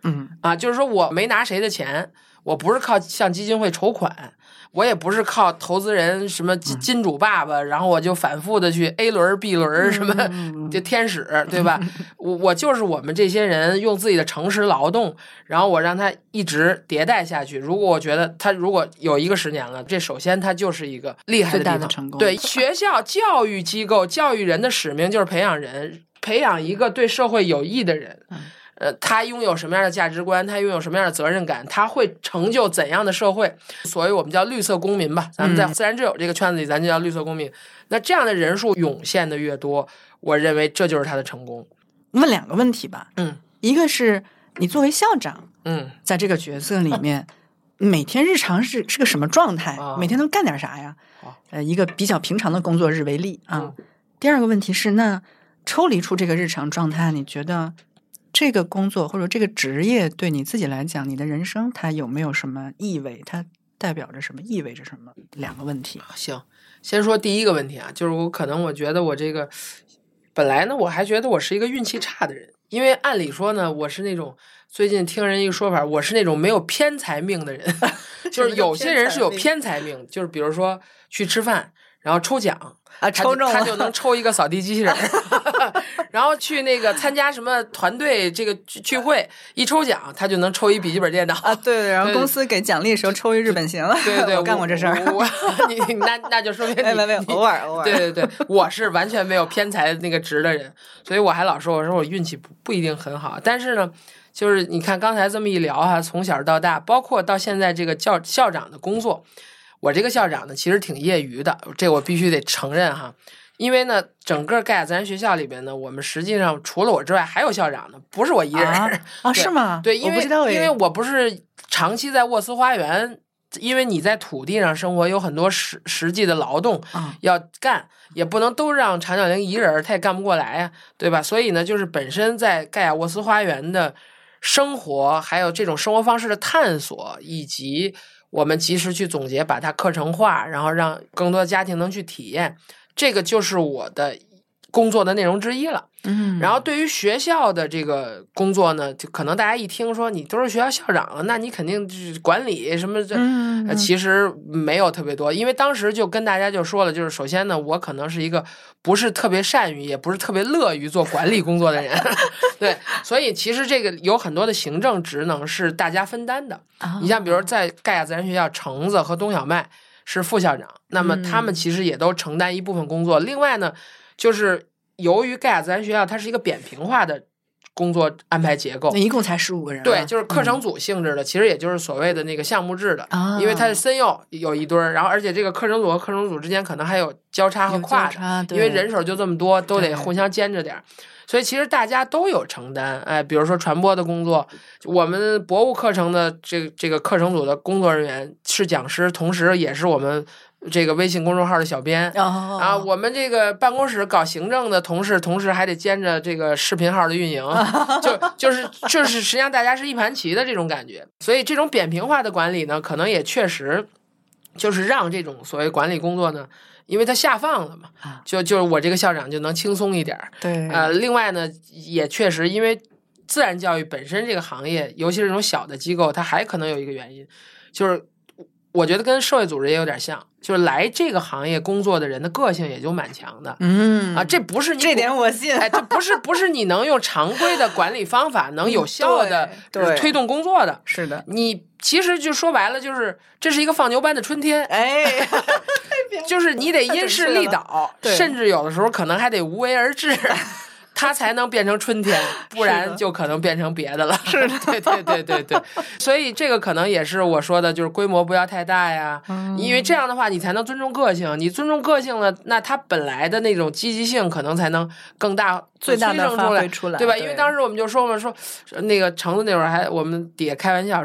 就是说我没拿谁的钱，我不是靠向基金会筹款，我也不是靠投资人什么金主爸爸，然后我就反复的去 A 轮 B 轮什么就天使，对吧？我就是我们这些人用自己的诚实劳动，然后我让他一直迭代下去。如果我觉得他如果有一个10年了，这首先他就是一个厉害的地方。 最大的成功。 对，学校教育机构教育人的使命就是培养人，培养一个对社会有益的人。他拥有什么样的价值观，他拥有什么样的责任感，他会成就怎样的社会，所以我们叫绿色公民吧，咱们在自然之友这个圈子里咱就叫绿色公民。那这样的人数涌现的越多，我认为这就是他的成功。 问2个问题吧，一个是你作为校长，在这个角色里面每天日常是个什么状态，每天都干点啥呀？一个比较平常的工作日为例啊。第2个问题是，那抽离出这个日常状态，你觉得这个工作或者这个职业对你自己来讲，你的人生它有没有什么意味？它代表着什么？意味着什么？2个问题。 行，先说第一个问题啊，就是我觉得我这个本来呢，我还觉得我是一个运气差的人，因为按理说呢，我是那种最近听人一个说法，我是那种没有偏财命的人，就是有些人是有偏财命，就是比如说去吃饭，然后抽奖。 抽中了他就能抽一个扫地机器人然后去那个参加什么团队这个聚会，一抽奖他就能抽一笔记本电脑对，然后公司给奖励的时候抽一日本行。 对， 我干过这事儿。 你那就说明没有偶尔。 对，我是完全没有偏财那个值的人，所以我还老说我运气不一定很好，但是呢，就是你看刚才这么一聊从小到大，包括到现在这个校长的工作。我这个校长呢，其实挺业余的，这我必须得承认哈。因为呢，整个盖亚自然学校里边呢，我们实际上除了我之外还有校长呢，不是我一人是吗？ 对，因为我不是长期在沃斯花园，因为你在土地上生活，有很多实际的劳动要干，也不能都让常小玲一人，他也干不过来呀，对吧？所以呢，就是本身在盖亚沃斯花园的生活，还有这种生活方式的探索，以及我们及时去总结，把它课程化，然后让更多的家庭能去体验，这个就是我的工作的内容之一了。然后对于学校的这个工作呢，就可能大家一听说你都是学校校长了，那你肯定就是管理什么其实没有特别多，因为当时就跟大家就说了，就是首先呢，我可能是一个不是特别善于，也不是特别乐于做管理工作的人对，所以其实这个有很多的行政职能是大家分担的。你像比如在盖亚自然学校，橙子和冬小麦是副校长，那么他们其实也都承担一部分工作。另外呢，就是由于盖亚自然学校它是一个扁平化的工作安排结构， 那一共才15个人。 对，就是课程组性质的，其实也就是所谓的那个项目制的，因为它是森幼有一堆儿，然后而且这个课程组和课程组之间可能还有交叉和跨的，因为人手就这么多，都得互相兼着点儿。所以其实大家都有承担，比如说传播的工作，我们博物课程的这个课程组的工作人员是讲师，同时也是我们这个微信公众号的小编我们这个办公室搞行政的同时还得兼着这个视频号的运营，就是实际上大家是一盘棋的这种感觉。所以这种扁平化的管理呢，可能也确实就是让这种所谓管理工作呢，因为它下放了嘛，就是我这个校长就能轻松一点。 对， 另外呢，也确实因为自然教育本身这个行业，尤其是这种小的机构，它还可能有一个原因，就是我觉得跟社会组织也有点像，就是来这个行业工作的人的个性也就蛮强的。这不是你这点我信。 这不是你能用常规的管理方法能有效的推动工作的。 是的， 你其实就说白了，就是这是一个放牛班的春天。就是你得因势利导，甚至有的时候可能还得无为而治。它才能变成春天，不然就可能变成别的了。 是的， 对，所以这个可能也是我说的，就是规模不要太大呀，因为这样的话你才能尊重个性，你尊重个性了，那它本来的那种积极性可能才能更大， 最大的发挥出来， 对吧？因为当时我们就说嘛，说那个橙子那会儿我们底下开玩笑说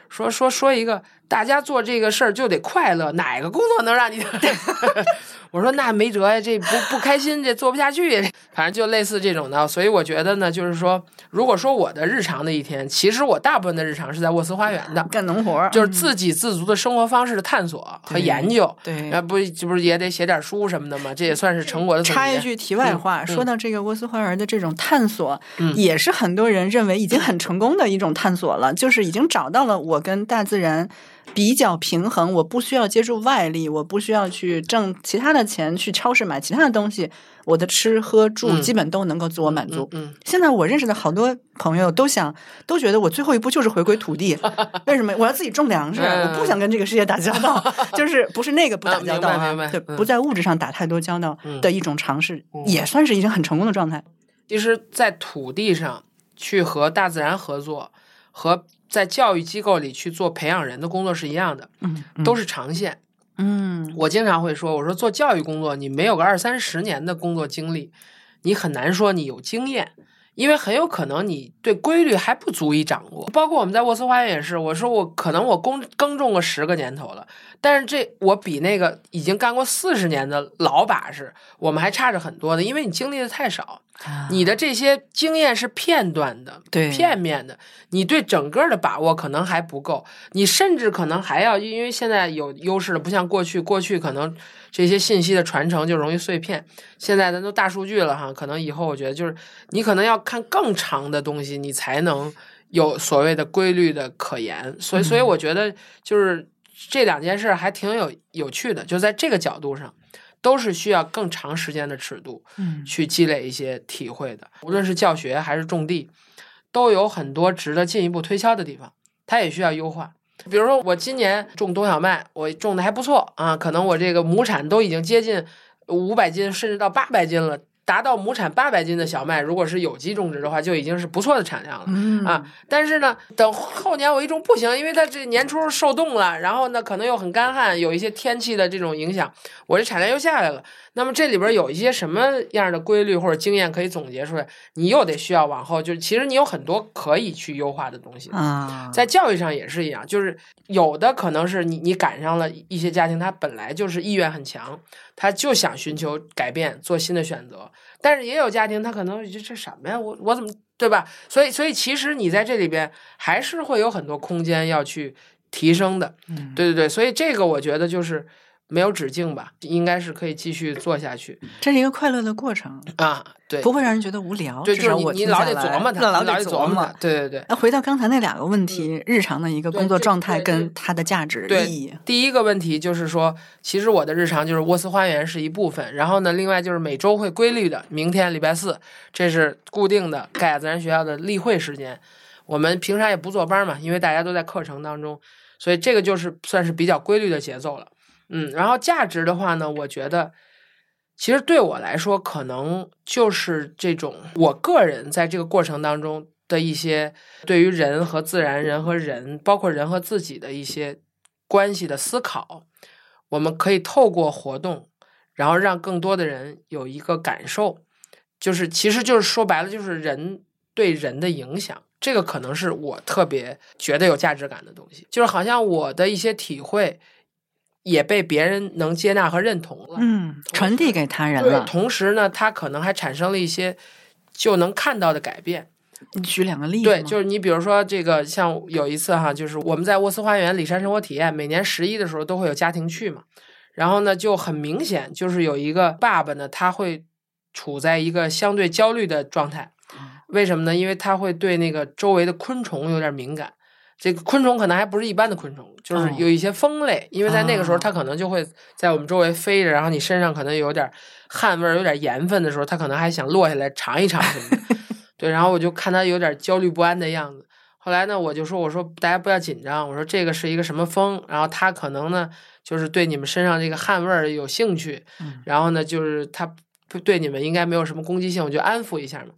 说一个，大家做这个事儿就得快乐，哪个工作能让你？我说那没辙呀，这不开心，这做不下去。反正就类似这种的，所以我觉得呢，就是说，如果说我的日常的一天，其实我大部分的日常是在沃斯花园的干农活， 就是自给自足的生活方式的探索和研究。 对， 不是也得写点书什么的吗？这也算是成果的总结。 插一句题外话，说到这个沃斯花园的这种探索，也是很多人认为已经很成功的一种探索了，就是已经找到了我跟大自然比较平衡，我不需要接触外力，我不需要去挣其他的钱去超市买其他的东西，我的吃喝住基本都能够自我满足。现在我认识的好多朋友都觉得我最后一步就是回归土地。为什么？我要自己种粮食，我不想跟这个世界打交道，就是不是那个不打交道对，不在物质上打太多交道的一种尝试，也算是已经很成功的状态。 其实在土地上去和大自然合作，和在教育机构里去做培养人的工作是一样的，都是长线。我经常会说，我说做教育工作，你没有个20-30年的工作经历，你很难说你有经验，因为很有可能你对规律还不足以掌握。包括我们在沃斯花园也是，我说我可能我耕种过10个年头了，但是我比那个已经干过40年的老把式，我们还差着很多的，因为你经历的太少。你的这些经验是片段的， 对， 片面的，你对整个的把握可能还不够，你甚至可能还要，因为现在有优势了，不像过去可能这些信息的传承就容易碎片，现在咱都大数据了哈，可能以后我觉得就是你可能要看更长的东西，你才能有所谓的规律的可言，所以我觉得就是这两件事还挺有趣的，就在这个角度上。都是需要更长时间的尺度去积累一些体会的，无论是教学还是种地，都有很多值得进一步推敲的地方，它也需要优化。比如说我今年种冬小麦，我种的还不错啊，可能我这个亩产都已经接近500斤甚至到800斤了，达到亩产800斤的小麦，如果是有机种植的话，就已经是不错的产量了啊。但是呢，等后年我一种不行，因为它这年初受冻了，然后呢可能又很干旱，有一些天气的这种影响，我这产量又下来了。那么这里边有一些什么样的规律或者经验可以总结出来，你又得需要往后，就是其实你有很多可以去优化的东西在教育上也是一样，就是有的可能是你赶上了一些家庭，他本来就是意愿很强，他就想寻求改变，做新的选择，但是也有家庭他可能这什么呀，我怎么对吧？所以其实你在这里边还是会有很多空间要去提升的，对，所以这个我觉得就是没有止境吧，应该是可以继续做下去。 这是一个快乐的过程啊，对， 不会让人觉得无聊。 对，就是你老得琢磨它， 老得琢磨。 对。 那回到刚才那2个问题，日常的一个工作状态跟它的价值意义。 第一个问题就是说，其实我的日常就是沃斯花园是一部分，然后呢，另外就是每周会规律的，明天礼拜4，这是固定的盖亚自然学校的例会时间。我们平常也不坐班嘛，因为大家都在课程当中，所以这个就是算是比较规律的节奏了。然后价值的话呢，我觉得其实对我来说可能就是这种我个人在这个过程当中的一些对于人和自然、人和人，包括人和自己的一些关系的思考，我们可以透过活动然后让更多的人有一个感受，就是其实就是说白了就是人对人的影响，这个可能是我特别觉得有价值感的东西，就是好像我的一些体会也被别人能接纳和认同了， 传递给他人了。 同时呢，他可能还产生了一些就能看到的改变。 你举2个例子。 对，就是你比如说这个，像有一次哈，就是我们在沃斯花园里山生活体验，每年11的时候都会有家庭去嘛，然后呢就很明显，就是有一个爸爸呢，他会处在一个相对焦虑的状态。为什么呢？因为他会对那个周围的昆虫有点敏感。这个昆虫可能还不是一般的昆虫，就是有一些蜂类，因为在那个时候它可能就会在我们周围飞着，然后你身上可能有点汗味有点盐分的时候，它可能还想落下来尝一尝什么的。对，然后我就看它有点焦虑不安的样子。后来呢，我说大家不要紧张，我说这个是一个什么蜂，然后它可能呢就是对你们身上这个汗味有兴趣，然后呢就是它对你们应该没有什么攻击性，我就安抚一下嘛。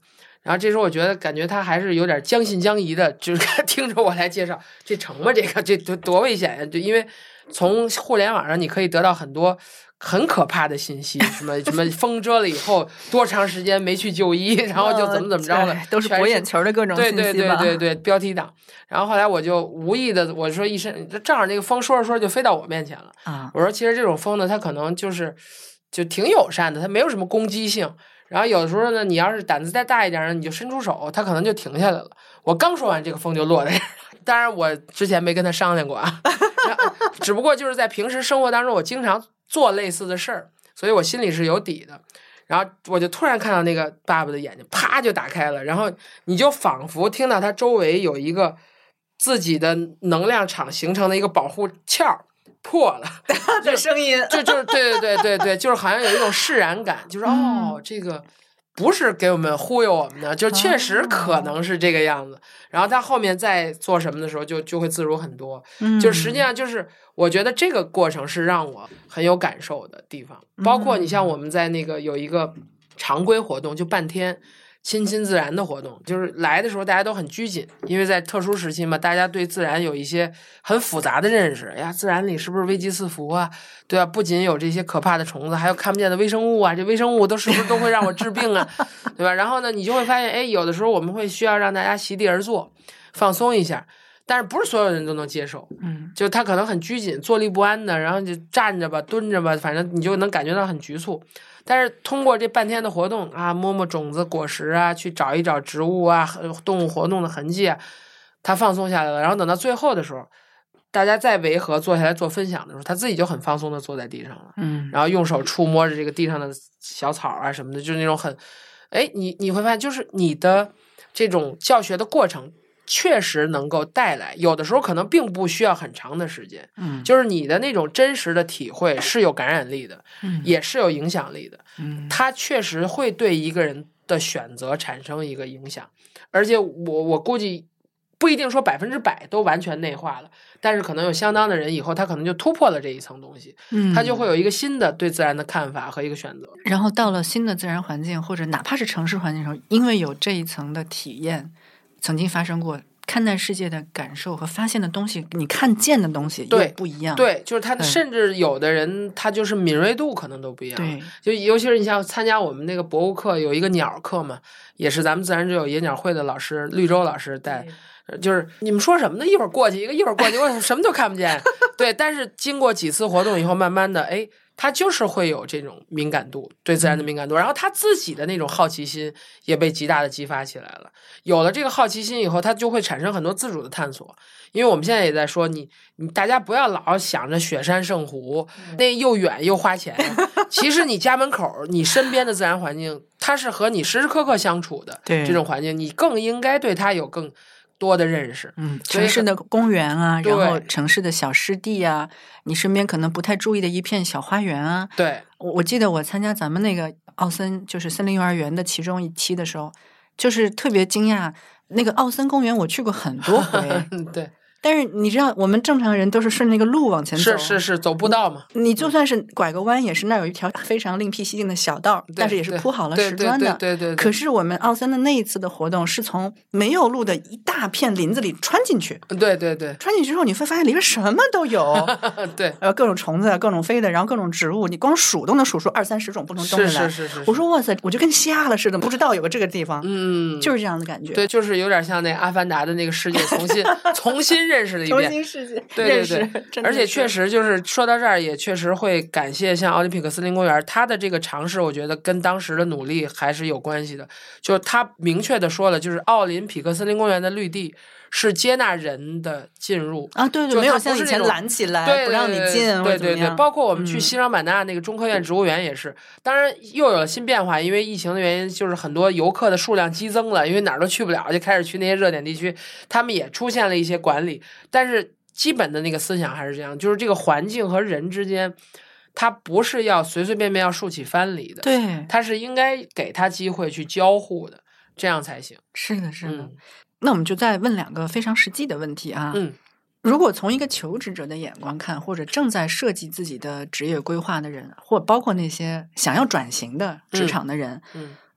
然后这时候我感觉他还是有点将信将疑的，就是听着我来介绍，这成吗？这多危险呀！就因为从互联网上你可以得到很多很可怕的信息，什么风蛰了以后多长时间没去就医，然后就怎么着了， 都是博眼球的各种信息吧。 对，标题党。然后后来我就无意的我说一声，正好那个风说着就飞到我面前了啊！我说其实这种风呢，它可能就挺友善的，它没有什么攻击性。然后有的时候呢，你要是胆子再大一点呢，你就伸出手，它可能就停下来了。我刚说完，这个风就落在这儿。当然我之前没跟他商量过啊，只不过就是在平时生活当中，我经常做类似的事儿，所以我心里是有底的。然后我就突然看到那个爸爸的眼睛啪就打开了，然后你就仿佛听到他周围有一个自己的能量场形成的一个保护壳破了， 这声音就是对，就是好像有一种释然感，就是这个不是给我们忽悠我们的，就确实可能是这个样子。然后他后面在做什么的时候就会自如很多，就实际上就是我觉得这个过程是让我很有感受的地方。包括你像我们在那个有一个常规活动，就半天亲自然的活动，就是来的时候大家都很拘谨，因为在特殊时期嘛，大家对自然有一些很复杂的认识。哎呀，自然里是不是危机四伏啊？对啊，不仅有这些可怕的虫子，还有看不见的微生物啊，这微生物是不是都会让我治病啊？对吧？然后呢，你就会发现，哎，有的时候我们会需要让大家席地而坐，放松一下。但是不是所有人都能接受，就他可能很拘谨，坐立不安的，然后就站着吧，蹲着吧，反正你就能感觉到很局促。但是通过这半天的活动啊，摸摸种子、果实啊，去找一找植物啊、动物活动的痕迹啊，他放松下来了。然后等到最后的时候，大家再围合坐下来做分享的时候，他自己就很放松的坐在地上了，然后用手触摸着这个地上的小草啊什么的，就是那种很，哎，你会发现，就是你的这种教学的过程确实能够带来，有的时候可能并不需要很长的时间，就是你的那种真实的体会是有感染力的，也是有影响力的，它确实会对一个人的选择产生一个影响，而且我估计不一定说100%都完全内化了，但是可能有相当的人以后他可能就突破了这一层东西，他就会有一个新的对自然的看法和一个选择。 然后到了新的自然环境，或者哪怕是城市环境上，因为有这一层的体验，曾经发生过，看待世界的感受和发现的东西，你看见的东西又不一样。 对，就是他甚至有的人他就是敏锐度可能都不一样。对，就尤其是你像参加我们那个博物课，有一个鸟课嘛，也是咱们自然之友野鸟会的老师绿洲老师带，就是你们说什么呢？一会儿过去一个，一会儿过去，我什么都看不见。对，但是经过几次活动以后，慢慢的，哎，他就是会有这种敏感度，对自然的敏感度，然后他自己的那种好奇心也被极大的激发起来了。有了这个好奇心以后，他就会产生很多自主的探索。因为我们现在也在说，你大家不要老想着雪山圣湖，那又远又花钱。其实你家门口，你身边的自然环境，它是和你时时刻刻相处的这种环境，你更应该对它有更多的认识。 城市的公园啊，然后城市的小湿地啊，你身边可能不太注意的一片小花园啊。 对， 我记得我参加咱们那个奥森就是森林幼儿园的其中一期的时候，就是特别惊讶，那个奥森公园我去过很多回。 对。 但是你知道，我们正常人都是顺那个路往前走， 是走步道嘛。 你就算是拐个弯，也是那有一条非常另辟蹊径的小道，但是也是铺好了石砖的。 对。 可是我们奥森的那一次的活动是从没有路的一大片林子里穿进去。 对。 穿进去之后，你会发现里边什么都有。 对， 各种虫子，各种飞的，然后各种植物，你光数都能数出20-30种不同东西来。 是。 我说哇塞，我就跟瞎了似的，不知道有个这个地方。就是这样的感觉。 对，就是有点像那阿凡达的那个世界重新认识了一遍。 重新世界， 对，而且确实就是说到这儿，也确实会感谢像奥林匹克森林公园，它的这个尝试，我觉得跟当时的努力还是有关系的。就是他明确的说了，就是奥林匹克森林公园的绿地是接纳人的进入啊，对，没有像以前拦起来不让你进， 对，包括我们去西双版纳那个中科院植物园也是，当然又有了新变化，因为疫情的原因，就是很多游客的数量激增了，因为哪儿都去不了，就开始去那些热点地区，他们也出现了一些管理，但是基本的那个思想还是这样，就是这个环境和人之间，它不是要随随便便要竖起藩篱的， 对， 它是应该给他机会去交互的，这样才行。 是的。那我们就再问2个非常实际的问题啊。如果从一个求职者的眼光看，或者正在设计自己的职业规划的人，或包括那些想要转型的职场的人，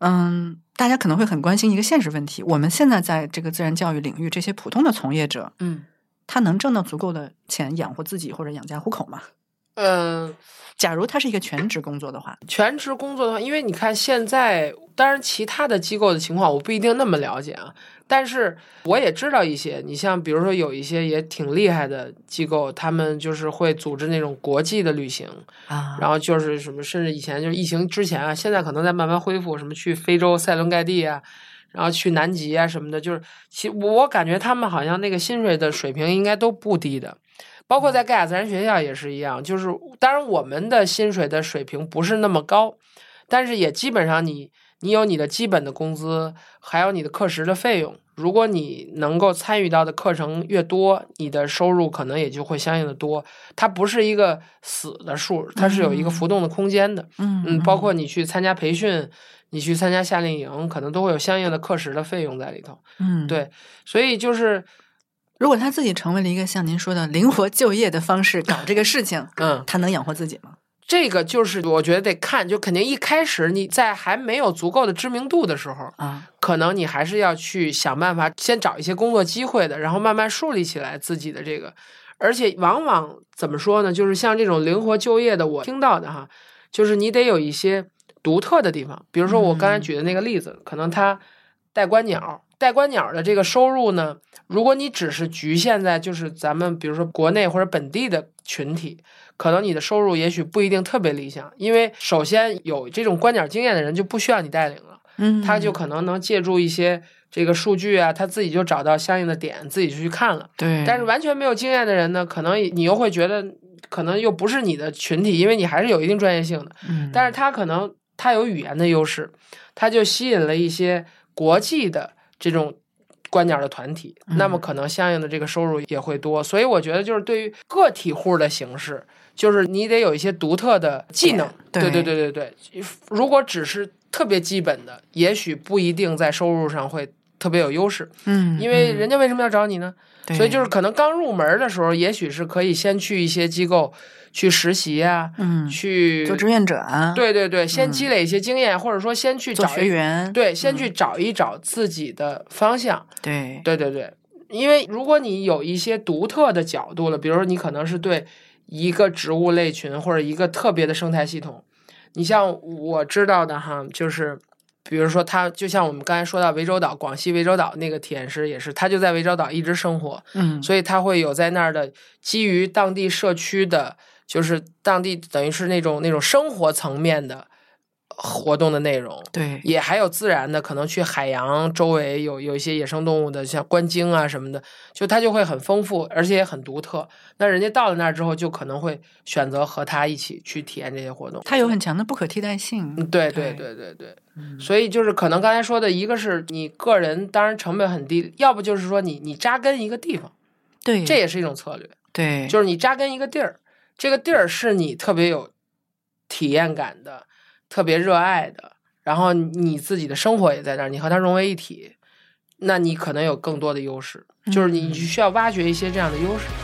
大家可能会很关心一个现实问题，我们现在在这个自然教育领域，这些普通的从业者，他能挣到足够的钱养活自己或者养家糊口吗？假如他是一个全职工作的话， 因为你看现在，当然其他的机构的情况我不一定那么了解啊，但是我也知道一些，你像比如说有一些也挺厉害的机构，他们就是会组织那种国际的旅行啊，然后就是什么，甚至以前就是疫情之前啊，现在可能在慢慢恢复，什么去非洲塞伦盖蒂啊，然后去南极啊什么的，就是其实我感觉他们好像那个薪水的水平应该都不低的。包括在盖亚自然学校也是一样，就是当然我们的薪水的水平不是那么高，但是也基本上你有你的基本的工资，还有你的课时的费用，如果你能够参与到的课程越多，你的收入可能也就会相应的多。它不是一个死的数，它是有一个浮动的空间的。包括你去参加培训，你去参加夏令营，可能都会有相应的课时的费用在里头。对，所以就是如果他自己成为了一个像您说的灵活就业的方式搞这个事情，他能养活自己吗？ 这个就是我觉得得看，就肯定一开始你在还没有足够的知名度的时候，可能你还是要去想办法先找一些工作机会的，然后慢慢树立起来自己的这个。而且往往怎么说呢，就是像这种灵活就业的，我听到的哈，就是你得有一些独特的地方，比如说我刚才举的那个例子，可能他带观鸟的这个收入呢，如果你只是局限在就是咱们比如说国内或者本地的群体，可能你的收入也许不一定特别理想，因为首先有这种观鸟经验的人就不需要你带领了，他就可能能借助一些这个数据啊，他自己就找到相应的点，自己就去看了。 对， 但是完全没有经验的人呢，可能你又会觉得可能又不是你的群体，因为你还是有一定专业性的，但是他可能他有语言的优势，他就吸引了一些国际的这种观鸟的团体，那么可能相应的这个收入也会多。所以我觉得就是对于个体户的形式，就是你得有一些独特的技能。对，如果只是特别基本的，也许不一定在收入上会特别有优势。因为人家为什么要找你呢？所以就是可能刚入门的时候，也许是可以先去一些机构去实习啊，去做志愿者啊， 对，先积累一些经验，或者说先去做学员， 对，先去找一找自己的方向。 对， 因为如果你有一些独特的角度了，比如说你可能是对一个植物类群或者一个特别的生态系统，你像我知道的哈，就是比如说他就像我们刚才说到涠洲岛，广西涠洲岛那个体验师也是，他就在涠洲岛一直生活，所以他会有在那儿的基于当地社区的，就是当地等于是那种生活层面的活动的内容。 对， 也还有自然的，可能去海洋周围有一些野生动物的，像观鲸啊什么的，就它就会很丰富，而且也很独特。那人家到了那儿之后，就可能会选择和他一起去体验这些活动， 它有很强的不可替代性。 对，所以就是可能刚才说的一个是你个人当然成本很低，要不就是说你扎根一个地方， 对， 这也是一种策略。 对， 就是你扎根一个地儿，这个地儿是你特别有体验感的，特别热爱的，然后你自己的生活也在那儿，你和它融为一体，那你可能有更多的优势，就是你需要挖掘一些这样的优势。